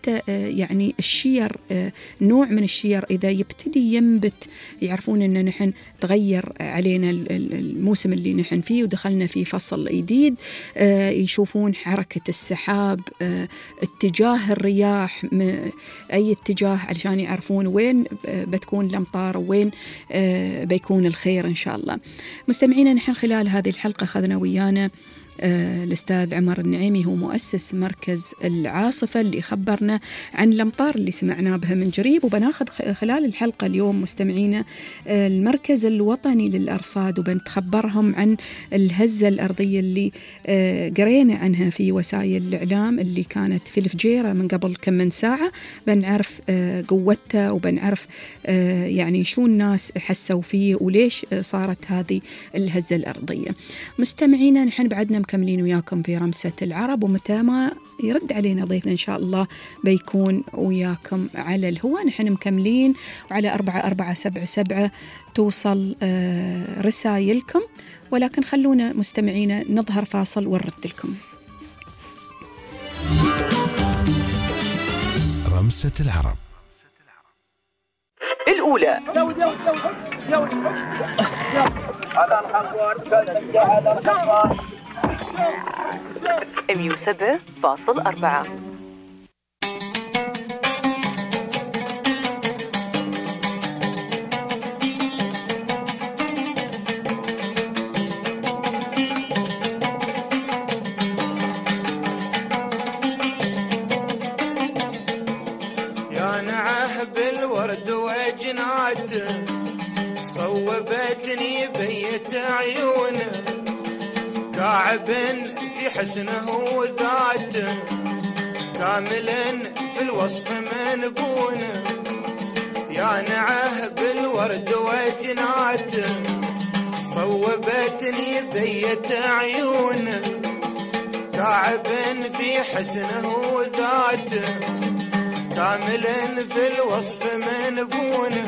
حتى يعني الشير، نوع من الشير إذا يبتدي ينبت يعرفون أن نحن تغير علينا الموسم اللي نحن فيه ودخلنا في فصل جديد. يشوفون حركة السحاب، اتجاه الرياح، أي اتجاه علشان يعرفون وين بتكون الأمطار وين بيكون الخير إن شاء الله. مستمعينا، نحن خلال هذه الحلقة أخذنا ويانا الأستاذ عمر النعيمي، هو مؤسس مركز العاصفة، اللي خبرنا عن الأمطار اللي سمعنا بها من قريب. وبناخذ خلال الحلقة اليوم مستمعينا المركز الوطني للأرصاد، وبنتخبرهم عن الهزة الأرضية اللي قرينا عنها في وسائل الإعلام اللي كانت في الفجيرة من قبل كم من ساعة. بنعرف قوتها وبنعرف يعني شو الناس حسوا فيه وليش صارت هذه الهزة الأرضية. مستمعينا، نحن بعدنا مكملين وياكم في رمسة العرب، ومتى ما يرد علينا ضيفنا إن شاء الله بيكون وياكم على الهواء. نحن مكملين، وعلى 4477 توصل رسائلكم، ولكن خلونا مستمعينا نظهر فاصل ونرد لكم. رمسة العرب الأولى. على الخطوة 107.4. يا نعه بالورد وجناته صوبتني بيت عيونه، كاعب في حسنه وذاته، كاملا في الوصف منبونه. يا نعه بالورد وجناته صوبتني بيت عيونه، كاعب في حسنه وذاته، كاملا في الوصف منبونه.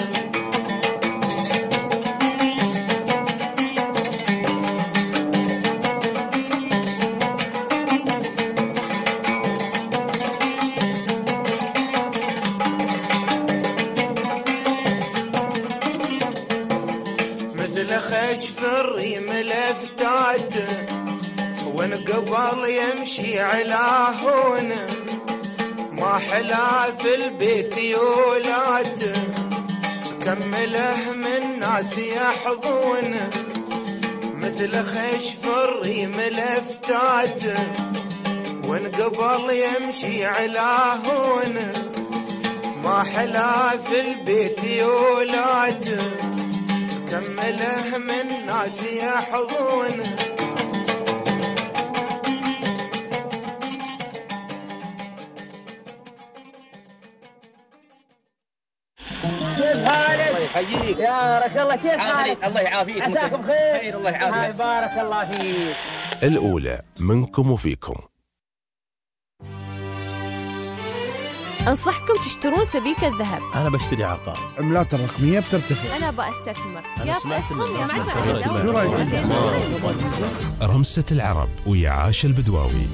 خشف الريم لفتاته، وانقبل يمشي على هونه، ما حلا في البيت يولاته، كمله من ناس يحضونه. مثل خشف الريم لفتاته، وانقبل يمشي على هونه، ما حلا في البيت يولاته، كمله من ناس يحضونه. كيف حالك؟ الله يحييك يا رك الله. كيف حالك؟ الله يعافيك. عساكم خير. الله يعافيك. بارك الله فيك. الأولى منكم وفيكم. أنصحكم تشترون سبيكة ذهب. أنا بشتري عقار. عملات الرقمية بترتفع. أنا بأستثمر. أنا سمعت رمسة العرب ويا عاشا البدواوي.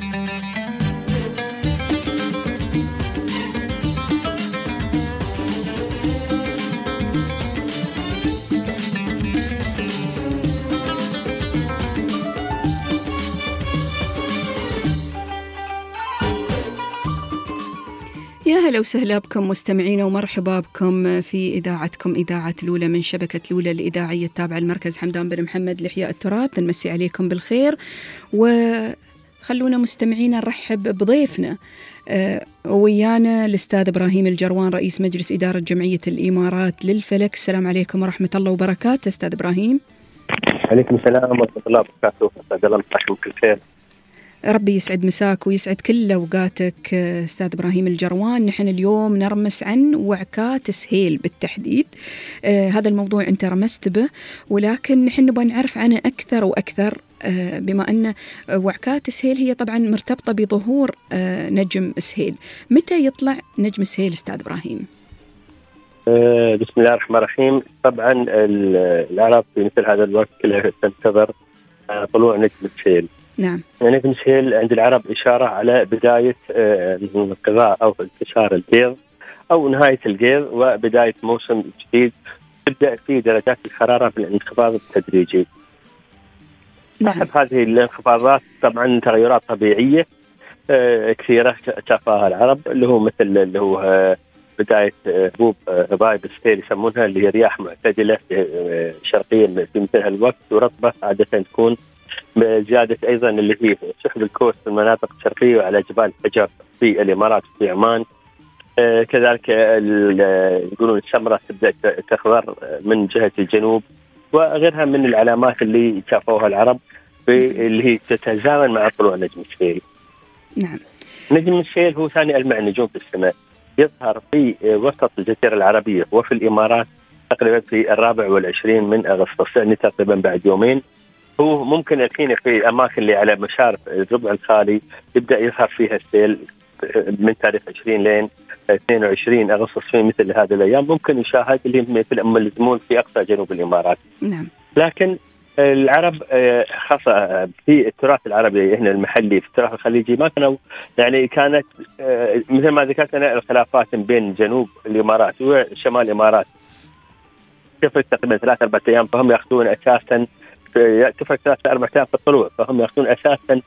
يا هلا وسهلا بكم مستمعين، ومرحبا بكم في إذاعتكم إذاعة الأولى من شبكة الأولى الإذاعية التابعة للمركز حمدان بن محمد لإحياء التراث. نمسي عليكم بالخير، وخلونا مستمعين نرحب بضيفنا ويانا الأستاذ إبراهيم الجروان، رئيس مجلس إدارة جمعية الإمارات للفلك. السلام عليكم ورحمة الله وبركاته أستاذ إبراهيم. عليكم السلام ورحمة الله وبركاته. أسعد الله مساكم بكل خير. ربي يسعد مساك ويسعد كل أوقاتك أستاذ إبراهيم الجروان. نحن اليوم نرمس عن وعكات سهيل بالتحديد. هذا الموضوع أنت رمست به، ولكن نحن نبغى نعرف عنه أكثر وأكثر، بما أن وعكات سهيل هي طبعا مرتبطة بظهور نجم سهيل. متى يطلع نجم سهيل أستاذ إبراهيم؟ بسم الله الرحمن الرحيم. طبعا العرب في مثل هذا الوقت كلها تنتظر طلوع نجم سهيل. نعم. نجم سهيل عند العرب إشارة على بداية انقضاء أو انتشار القيض أو نهاية القيض وبداية موسم جديد تبدأ فيه درجات الحرارة بالانخفاض التدريجي. صاحب هذه الانخفاضات طبعا تغيرات طبيعية كثيرة شافها العرب، اللي هو مثل اللي هو بداية هبوب هبايب السيل يسمونها، اللي هي رياح معتدلة شرقيا في مثل هالوقت ورطبة عادة تكون، بزيادة أيضا اللي هي سحب الكوس في المناطق الشرقية وعلى جبال حجر في الإمارات وفي عمان. كذلك يقولون السمرة تبدأ تخضر من جهة الجنوب وغيرها من العلامات اللي شافوها العرب اللي هي تتزامن مع طلوع نجم السيل. نعم. نجم السيل هو ثاني ألمع نجوم في السماء، يظهر في وسط الجزيرة العربية وفي الإمارات تقريبا في 24 من أغسطس، يعني تقريبا بعد يومين. هو ممكن الحين في أماكن اللي على مشارف الربع الخالي يبدأ يظهر فيها السيل من تاريخ 20 لين 22 أغسطس في مثل هذه الأيام، ممكن يشاهد اللي مثل أم الزمون في أقصى جنوب الإمارات. نعم. لكن العرب خاصة في التراث العربي هنا المحلي في التراث الخليجي ما كانوا يعني كانت مثل ما ذكرت أنا الخلافات بين جنوب الإمارات وشمال الإمارات تفرق تقريبا 3-4 أيام، فهم يأخذون أساسا تفرق 3-4 أيام في الطلوع، فهم يأخذون أساسا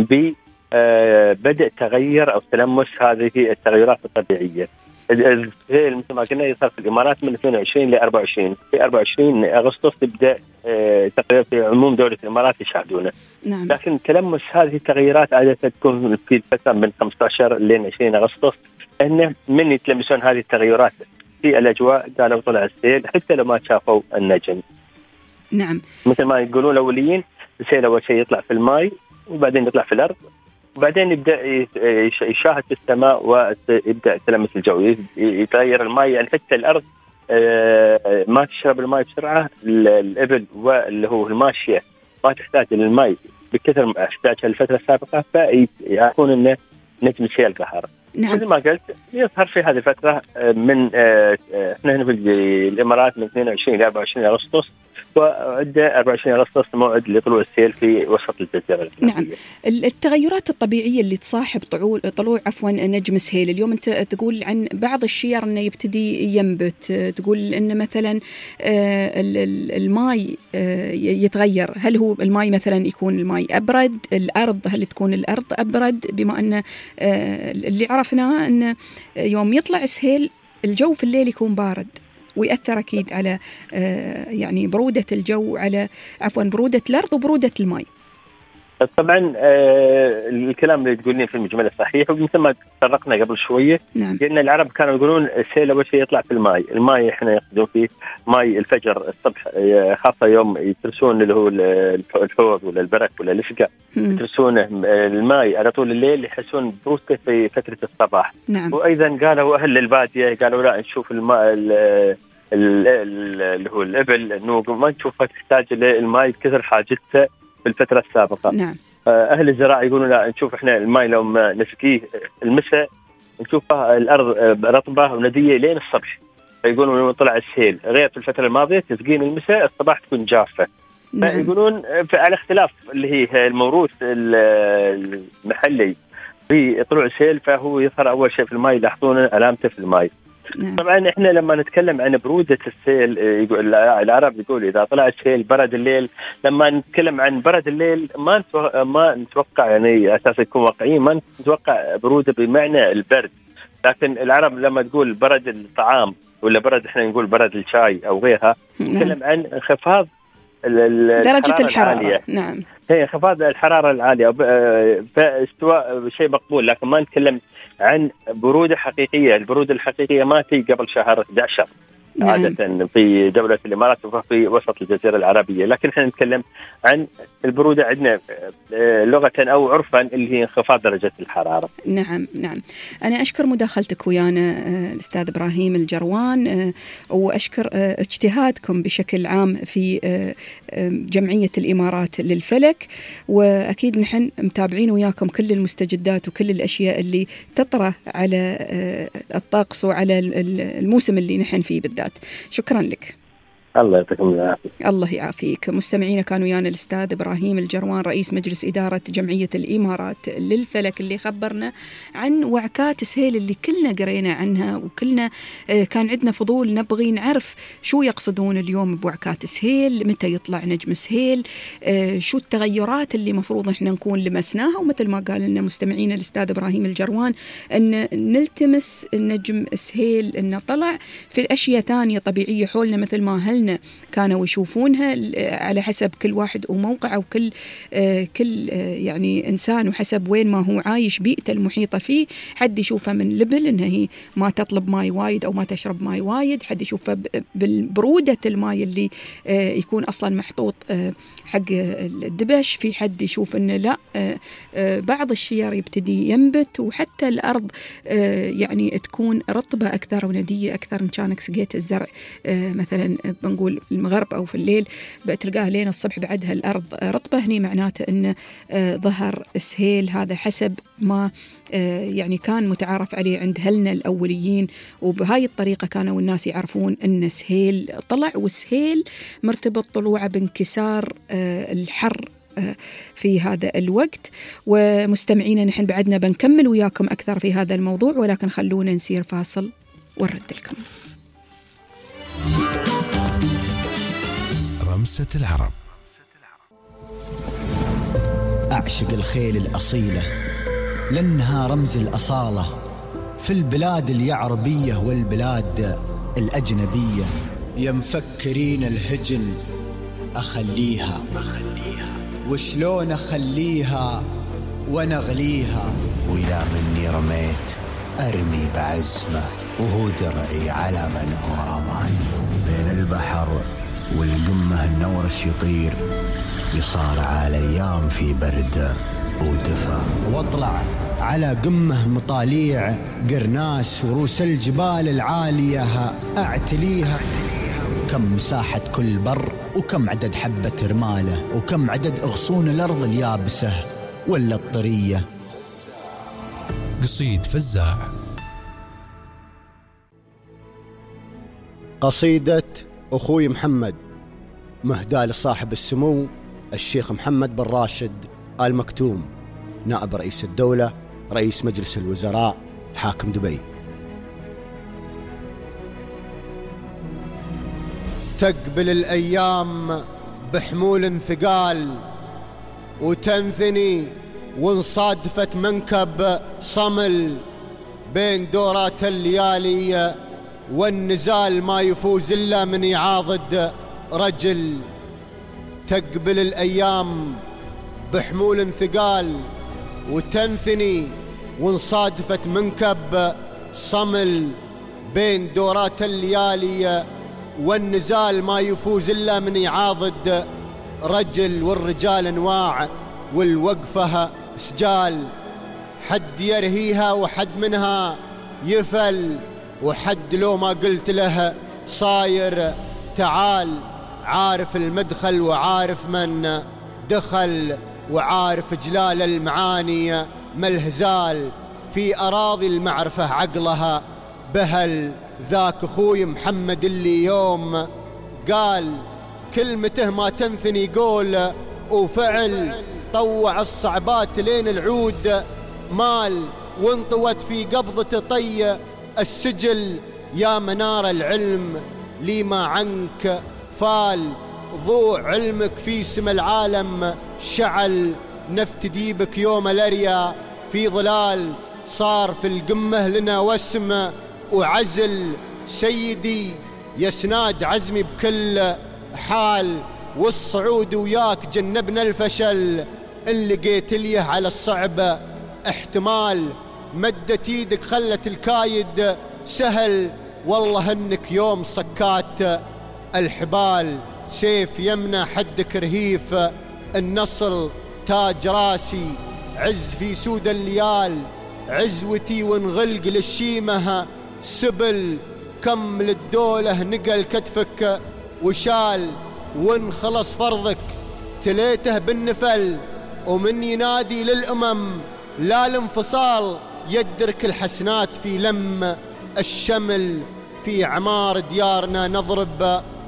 بدء تغير أو تلمس هذه التغيرات الطبيعية. مثل ما قلنا يصير في الإمارات من 22 ل 24 في 24 أغسطس تبدأ تقريبا في عموم دولة الإمارات يشاهدونه. نعم. لكن تلمس هذه التغيرات عادة تكون في الفترة من 15 ل 20 أغسطس، إنه من يتلمسون هذه التغيرات في الأجواء قالوا طلع السيل حتى لو ما شافوا النجم. نعم. مثل ما يقولون الأوليين السيل أول شيء يطلع في الماء وبعدين يطلع في الأرض وبعدين يبدأ يشاهد في السماء ويبدأ يتلمس الجو، يتغير الماء، يعني حتى الأرض ما تشرب الماء بسرعة، الإبل واللي هو الماشية ما تحتاج للماء بكثر ما احتاجها الفترة السابقة، فيعرفون أنه نجم السيل ظهر. نعم. مثل ما قلت يظهر في هذه الفترة من احنا هنا في الإمارات من 22 إلى 24 أغسطس، وعدة 24 أغسطس موعد لطلوع السيل في وسط الجزيرة. نعم. التغيرات الطبيعية اللي تصاحب طلوع نجم سهيل، اليوم أنت تقول عن بعض الشير أنه يبتدي ينبت، تقول أن مثلا الماء يتغير، هل هو الماء مثلا يكون الماء أبرد، الأرض هل تكون الأرض أبرد، بما أن اللي عرفناه أن يوم يطلع سهيل الجو في الليل يكون بارد ويأثر أكيد على يعني برودة الجو، على برودة الأرض وبرودة الماء. طبعا الكلام اللي تقولين في المجمل صحيح، ومثل ما تطرقنا قبل شوية. نعم. لأن العرب كانوا يقولون السيل أول شيء يطلع في الماء إحنا يقصدون فيه ماء الفجر الصبح، خاصة يوم يترسون اللي هو الحوض ولا البرك ولا الفقع، يترسون الماء على طول الليل يحسون بروسته في فترة الصباح. نعم. وأيضا قالوا أهل البادية قالوا لا نشوف الماء اللي هو الإبل النوق ما نشوفها تحتاج للماء كثر حاجتها في الفترة السابقة. نعم. أهل الزراعة يقولون لا نشوف إحنا الماء لو ما نسقيه المساء نشوفها الأرض رطبة وندية لين الصبح، فيقولون لما طلع السيل غير في الفترة الماضية تسقين المساء الصباح تكون جافة. نعم. فيقولون على اختلاف اللي هي الموروث المحلي في طلوع السيل، فهو يظهر أول شيء في الماء يلاحظون علامته في الماء. نعم. طبعا احنا لما نتكلم عن برودة السيل يقول العرب يقول إذا طلع السيل برد الليل، لما نتكلم عن برد الليل ما نتوقع يعني أساسا يكون واقعيين، ما نتوقع برودة بمعنى البرد، لكن العرب لما تقول برد الطعام ولا برد احنا نقول برد الشاي أو غيرها نتكلم عن انخفاض درجة الحرارة. العالية. نعم. هي انخفاض الحرارة العالية فاستواء شيء مقبول، لكن ما نتكلم عن برودة حقيقية. البرودة الحقيقية ما تيجي قبل شهر 11 نعم. عادة في دولة الإمارات وفي وسط الجزيرة العربية، لكن احنا نتكلم عن البرودة عندنا لغة أو عرفا اللي هي انخفاض درجة الحرارة. نعم. نعم. أنا أشكر مداخلتك ويانا الأستاذ إبراهيم الجروان، وأشكر اجتهادكم بشكل عام في جمعية الإمارات للفلك، وأكيد نحن متابعين وياكم كل المستجدات وكل الأشياء اللي تطرأ على الطقس وعلى الموسم اللي نحن فيه بالذات. شكرا لك. الله يعطيكم العافية. الله يعافيك. مستمعينا كانوا ويانا الأستاذ إبراهيم الجروان رئيس مجلس إدارة جمعية الإمارات للفلك، اللي خبرنا عن وعكات سهيل اللي كلنا قرينا عنها، وكلنا كان عندنا فضول نبغي نعرف شو يقصدون اليوم بوعكات سهيل، متى يطلع نجم سهيل، شو التغيرات اللي مفروض احنا نكون لمسناها. ومثل ما قال لنا مستمعينا الأستاذ إبراهيم الجروان أن نلتمس النجم سهيل أنه طلع في أشياء ثانية طبيعية حولنا مثل ما أهلنا كانوا يشوفونها، على حسب كل واحد وموقعه، وكل يعني إنسان وحسب وين ما هو عايش، بيئته المحيطة فيه. حد يشوفها من لبل إنها هي ما تطلب ماي وايد أو ما تشرب ماي وايد، حد يشوفها بالبرودة الماي اللي يكون أصلا محطوط حق الدبش، في حد يشوف إنه لا بعض الشجر يبتدي ينبت، وحتى الأرض يعني تكون رطبة أكثر وندية أكثر. إن كانك سقيت الزرع مثلا بنقول المغرب أو في الليل بتلقاها لين الصبح بعدها الأرض رطبة، هني معناته أن ظهر سهيل. هذا حسب ما يعني كان متعارف عليه عند أهلنا الأوليين، وبهاي الطريقة كانوا الناس يعرفون أن سهيل طلع. وسهيل مرتبط طلوعه بانكسار الحر في هذا الوقت. ومستمعينا نحن بعدنا بنكمل وياكم أكثر في هذا الموضوع، ولكن خلونا نسير فاصل ونرد لكم. رمسة العرب. أعشق الخيل الأصيلة لأنها رمز الأصالة في البلاد اليعربية والبلاد الأجنبية. يا مفكرين الهجن أخليها، وشلون أخليها ونغليها، وإلى مني رميت أرمي بعزمة، وهو درعي على من هو رماني. بين البحر والقمة النورش يطير، يصارع الأيام في برد ودفا، واطلع على قمة مطاليع قرناس وروس الجبال العالية أعتليها. كم مساحة كل بر، وكم عدد حبة رمالة، وكم عدد أغصون الأرض اليابسة ولا الطرية. قصيد فزاع. قصيدة أخوي محمد، مهداة لصاحب السمو الشيخ محمد بن راشد آل مكتوم، نائب رئيس الدولة، رئيس مجلس الوزراء، حاكم دبي. تقبل الأيام بحمول ثقال، وتنثني وانصادفت منكب صمل، بين دورات الليالي والنزال ما يفوز إلا من يعاضد رجل. تقبل الأيام بحمول ثقال، وتنثني وانصادفت منكب صمل، بين دورات الليالي والنزال ما يفوز إلا من يعاضد رجل. والرجال أنواع والوقفة سجال، حد يرهيها وحد منها يفل، وحد لو ما قلت له صاير تعال. عارف المدخل وعارف من دخل، وعارف جلال المعاني ملهزال، في أراضي المعرفة عقلها بهل. ذاك أخوي محمد اللي يوم قال كلمته ما تنثني قول وفعل، طوع الصعبات لين العود مال، وانطوت في قبضة طي السجل. يا منار العلم لي ما عنك فال، ضوء علمك في سم العالم شعل، نفتدي بك يوم الأريا في ظلال، صار في القمة لنا واسم وعزل. سيدي يسناد عزمي بكل حال، والصعود وياك جنبنا الفشل، إن لقيت ليه على الصعب احتمال، مدت ايدك خلت الكايد سهل، والله انك يوم صكات الحبال. سيف يمنى حدك رهيف النصل، تاج راسي عز في سود الليال، عزوتي وانغلق للشيمة سبل، كم للدولة نقل كتفك وشال، وانخلص فرضك تليته بالنفل، ومن ينادي للأمم لا الانفصال، يدرك الحسنات في لم الشمل. في عمار ديارنا نضرب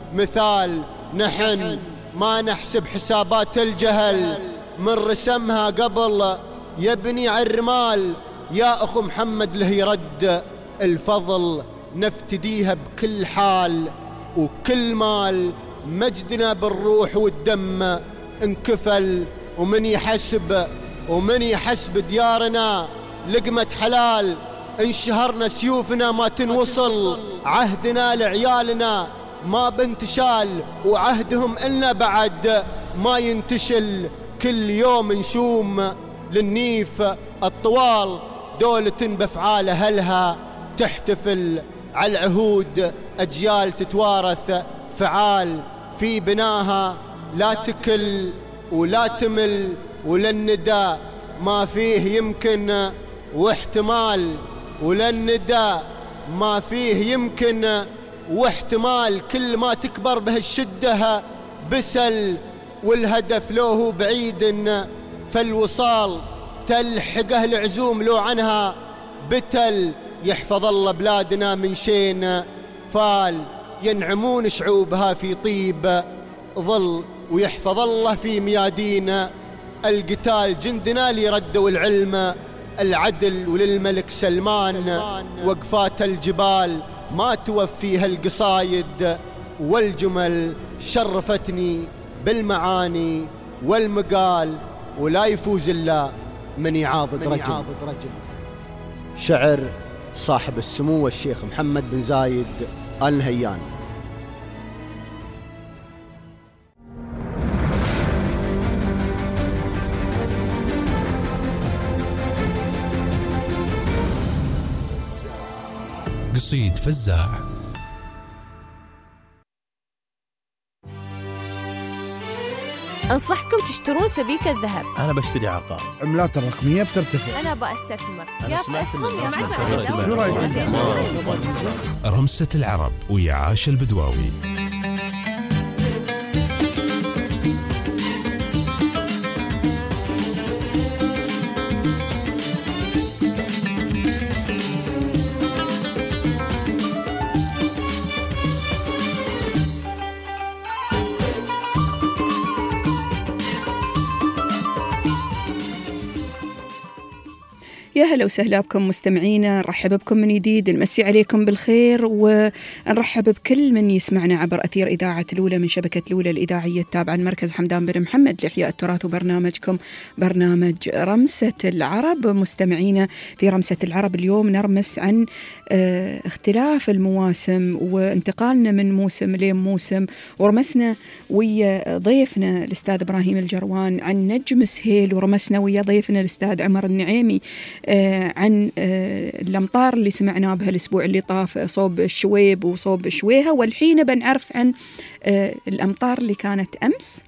مثال نحن ما نحسب حسابات الجهل، من رسمها قبل يبني عالرمال. يا أخو محمد له يرد الفضل نفتديها بكل حال وكل مال. مجدنا بالروح والدم انكفل، ومن يحسب ديارنا لقمة حلال. انشهرنا سيوفنا ما تنوصل، عهدنا لعيالنا ما بنتشال، وعهدهم إلنا بعد ما ينتشل. كل يوم نشوم للنيف الطوال، دولة بأفعال أهلها تحتفل على العهود. أجيال تتوارث فعال في بناها، لا تكل ولا تمل، وللندى ما فيه يمكن واحتمال. وللندى ما فيه يمكن واحتمال. كل ما تكبر به الشدة بسل، والهدف له بعيد فالوصال تلحقه العزوم لو عنها بتل. يحفظ الله بلادنا من شين فال، ينعمون شعوبها في طيب ظل. ويحفظ الله في ميادينا القتال جندنا اللي ردوا العلم العدل. وللملك سلمان وقفات الجبال ما توفيها القصايد والجمل. شرفتني بالمعاني والمقال، ولا يفوز إلا من يعاضد رجل. شعر صاحب السمو الشيخ محمد بن زايد آل نهيان. قصيد فزاع. أنصحكم تشترون سبيكة ذهب. أنا بشتري عقار. عملات الرقمية بترتفع. أنا أستثمر. أنا سمعت رمسة العرب ويا عاش البدواوي. يا هلا وسهلا بكم مستمعينا، نرحب بكم من جديد، نمسي عليكم بالخير ونرحب بكل من يسمعنا عبر أثير إذاعة الأولى من شبكة الأولى الإذاعية التابعة لمركز حمدان بن محمد لإحياء التراث، وبرنامجكم برنامج رمسة العرب. مستمعينا في رمسة العرب اليوم نرمس عن اختلاف المواسم وانتقالنا من موسم لموسم، ورمسنا ويا ضيفنا الأستاذ إبراهيم الجروان عن نجم سهيل، ورمسنا ويا ضيفنا الأستاذ عمر النعيمي عن الأمطار اللي سمعناه بها الأسبوع اللي طاف صوب الشويب وصوب شويها، والحين بنعرف عن الأمطار اللي كانت أمس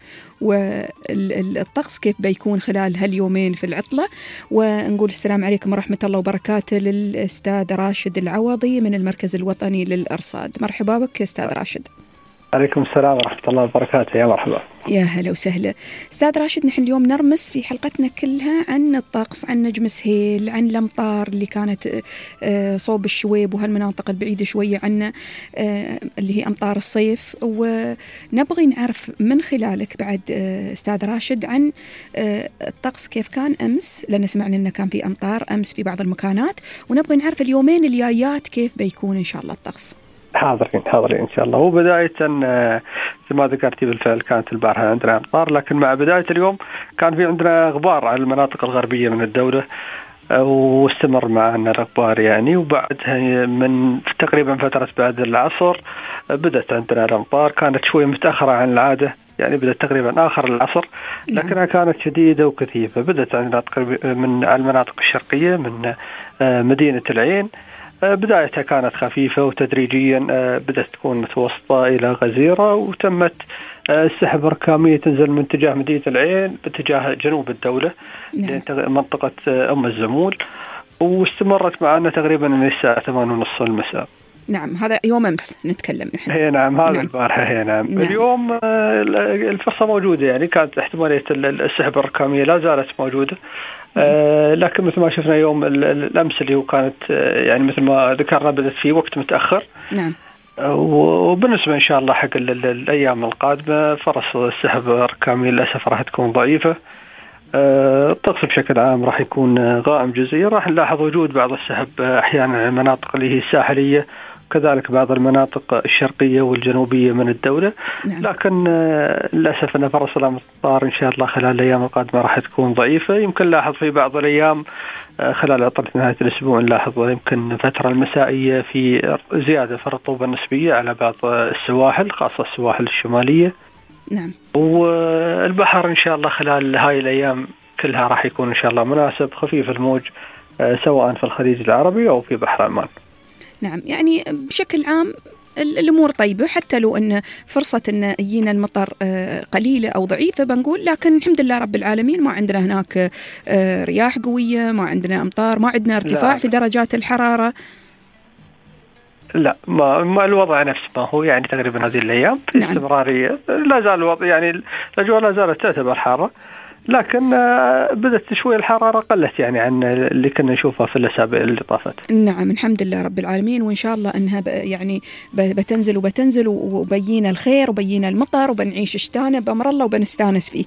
والطقس كيف بيكون خلال هاليومين في العطلة. ونقول السلام عليكم ورحمة الله وبركاته للأستاذ راشد العوضي من المركز الوطني للأرصاد. مرحبا بك أستاذ راشد. عليكم السلام ورحمة الله وبركاته. يا مرحبا. يا هلا وسهلا أستاذ راشد. نحن اليوم نرمس في حلقتنا كلها عن الطقس، عن نجم سهيل، عن الأمطار اللي كانت صوب الشويب وهالمناطق البعيدة شوية عنا اللي هي أمطار الصيف، ونبغي نعرف من خلالك بعد أستاذ راشد عن الطقس كيف كان أمس، لأن سمعنا أنه كان في أمطار أمس في بعض المكانات، ونبغي نعرف اليومين الجايات كيف بيكون إن شاء الله الطقس. حاضرين إن شاء الله. وبداية زي ما ذكرتي بالفعل كانت البارحة عندنا أمطار، لكن مع بداية اليوم كان في عندنا غبار على المناطق الغربية من الدولة، واستمر معنا الغبار يعني. وبعدها من تقريبا فترة بعد العصر بدأت عندنا الأمطار، كانت شوية متأخرة عن العادة، يعني بدأت تقريبا آخر العصر، لكنها كانت شديدة وكثيفة. بدأت عندنا تقريبا من المناطق الشرقية من مدينة العين، بدايتها كانت خفيفة وتدريجيا بدأت تكون متوسطة إلى غزيرة، وتمت السحب ركامية تنزل من اتجاه مدينة العين باتجاه جنوب الدولة منطقة أم الزمول، واستمرت معنا تقريبا من الساعة 8:30 المساء. نعم، هذا يوم أمس نتكلم نحن. هي نعم، هذا البارحة. هي نعم. اليوم الفرصة موجودة، يعني كانت احتمالية السحب الركامية لا زالت موجودة، لكن مثل ما شفنا يوم الأمس اللي هو كانت يعني مثل ما ذكرنا بدأت في وقت متأخر. نعم. وبالنسبة إن شاء الله حق الأيام القادمة فرص السحب الركامية للأسف راح تكون ضعيفة. الطقس بشكل عام راح يكون غائم جزئيا، راح نلاحظ وجود بعض السحب أحيانا المناطق اللي هي الساحلية، كذلك بعض المناطق الشرقية والجنوبية من الدولة. نعم. لكن للأسف أن فرص الأمطار إن شاء الله خلال الأيام القادمة راح تكون ضعيفة. يمكن نلاحظ في بعض الأيام خلال عطلة نهاية الأسبوع نلاحظ يمكن فترة المسائية في زيادة في الرطوبة النسبية على بعض السواحل، خاصة السواحل الشمالية. نعم. والبحر إن شاء الله خلال هاي الأيام كلها راح يكون إن شاء الله مناسب، خفيف الموج سواء في الخليج العربي أو في بحر عمان. نعم، يعني بشكل عام الأمور طيبة، حتى لو أن فرصة أن يجينا المطر قليلة أو ضعيفة بنقول، لكن الحمد لله رب العالمين ما عندنا هناك رياح قوية، ما عندنا أمطار، ما عندنا ارتفاع في درجات الحرارة. لا، ما الوضع نفس ما هو، يعني تقريبا هذه الأيام في استمرارية. لا زال الوضع يعني الأجواء لا زالت تعتبر حارة، لكن بدأت شوي الحرارة قلت يعني عن اللي كنا نشوفها في الأسابيع اللي طافت. نعم الحمد لله رب العالمين، وإن شاء الله أنها يعني بتنزل وبينا الخير وبينا المطر وبنعيش شتانة بأمر الله وبنستانس فيه.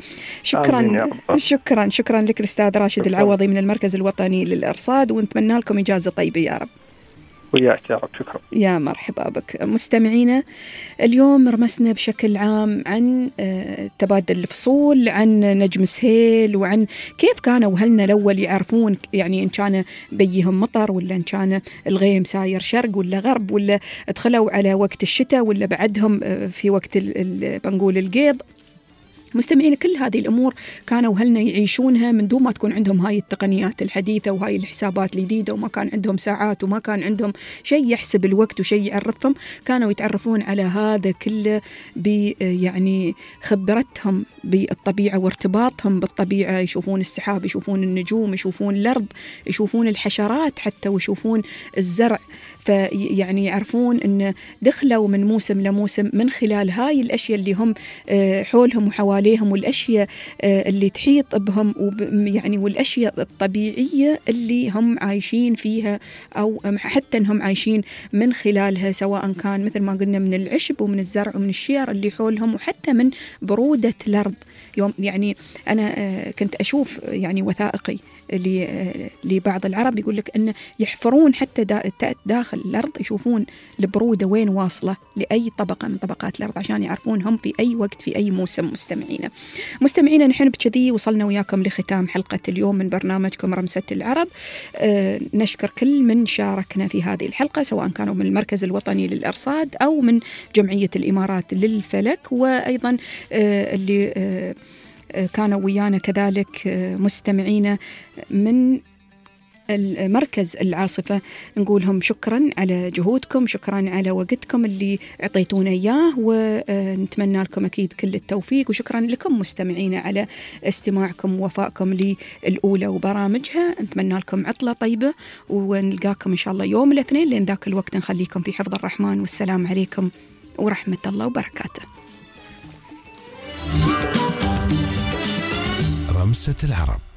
شكرا لك الأستاذ راشد العوضي من المركز الوطني للإرصاد، ونتمنى لكم إجازة طيبة يا رب. وياك يا رب. شكرا. يا مرحبا بك. مستمعينا، اليوم رمسنا بشكل عام عن تبادل الفصول، عن نجم السهيل، وعن كيف كانوا أهلنا الأول يعرفون يعني إن كان بيهم مطر ولا إن كان الغيم ساير شرق ولا غرب، ولا ادخلوا على وقت الشتاء ولا بعدهم في وقت بنقول القيض. مستمعين، كل هذه الأمور كانوا أهلنا يعيشونها من دون ما تكون عندهم هاي التقنيات الحديثة وهاي الحسابات الجديدة، وما كان عندهم ساعات وما كان عندهم شيء يحسب الوقت وشيء يعرفهم. كانوا يتعرفون على هذا كله يعني خبرتهم بالطبيعة وارتباطهم بالطبيعة، يشوفون السحاب، يشوفون النجوم، يشوفون الأرض، يشوفون الحشرات حتى، ويشوفون الزرع. فيعني يعرفون أن دخلوا من موسم لموسم من خلال هاي الأشياء اللي هم حولهم وحواليهم، والأشياء اللي تحيط بهم، يعني والأشياء الطبيعية اللي هم عايشين فيها، أو حتى أنهم عايشين من خلالها، سواء كان مثل ما قلنا من العشب ومن الزرع ومن الشجر اللي حولهم، وحتى من برودة الأرض. يوم يعني أنا كنت أشوف يعني وثائقي لبعض العرب يقول لك أن يحفرون حتى داخل الأرض، يشوفون البرودة وين واصلة لأي طبقة من طبقات الأرض، عشان يعرفون هم في أي وقت في أي موسم. مستمعينا نحن بكذي وصلنا وياكم لختام حلقة اليوم من برنامجكم رمسة العرب. نشكر كل من شاركنا في هذه الحلقة، سواء كانوا من المركز الوطني للأرصاد أو من جمعية الإمارات للفلك، وأيضا اللي كانوا ويانا كذلك مستمعينا من المركز العاصفة. نقولهم شكرا على جهودكم، شكرا على وقتكم اللي اعطيتونا إياه، ونتمنى لكم أكيد كل التوفيق، وشكرا لكم مستمعينا على استماعكم ووفائكم للأولى وبرامجها. نتمنى لكم عطلة طيبة، ونلقاكم إن شاء الله يوم الاثنين، لين ذاك الوقت نخليكم في حفظ الرحمن، والسلام عليكم ورحمة الله وبركاته. رمسة العرب.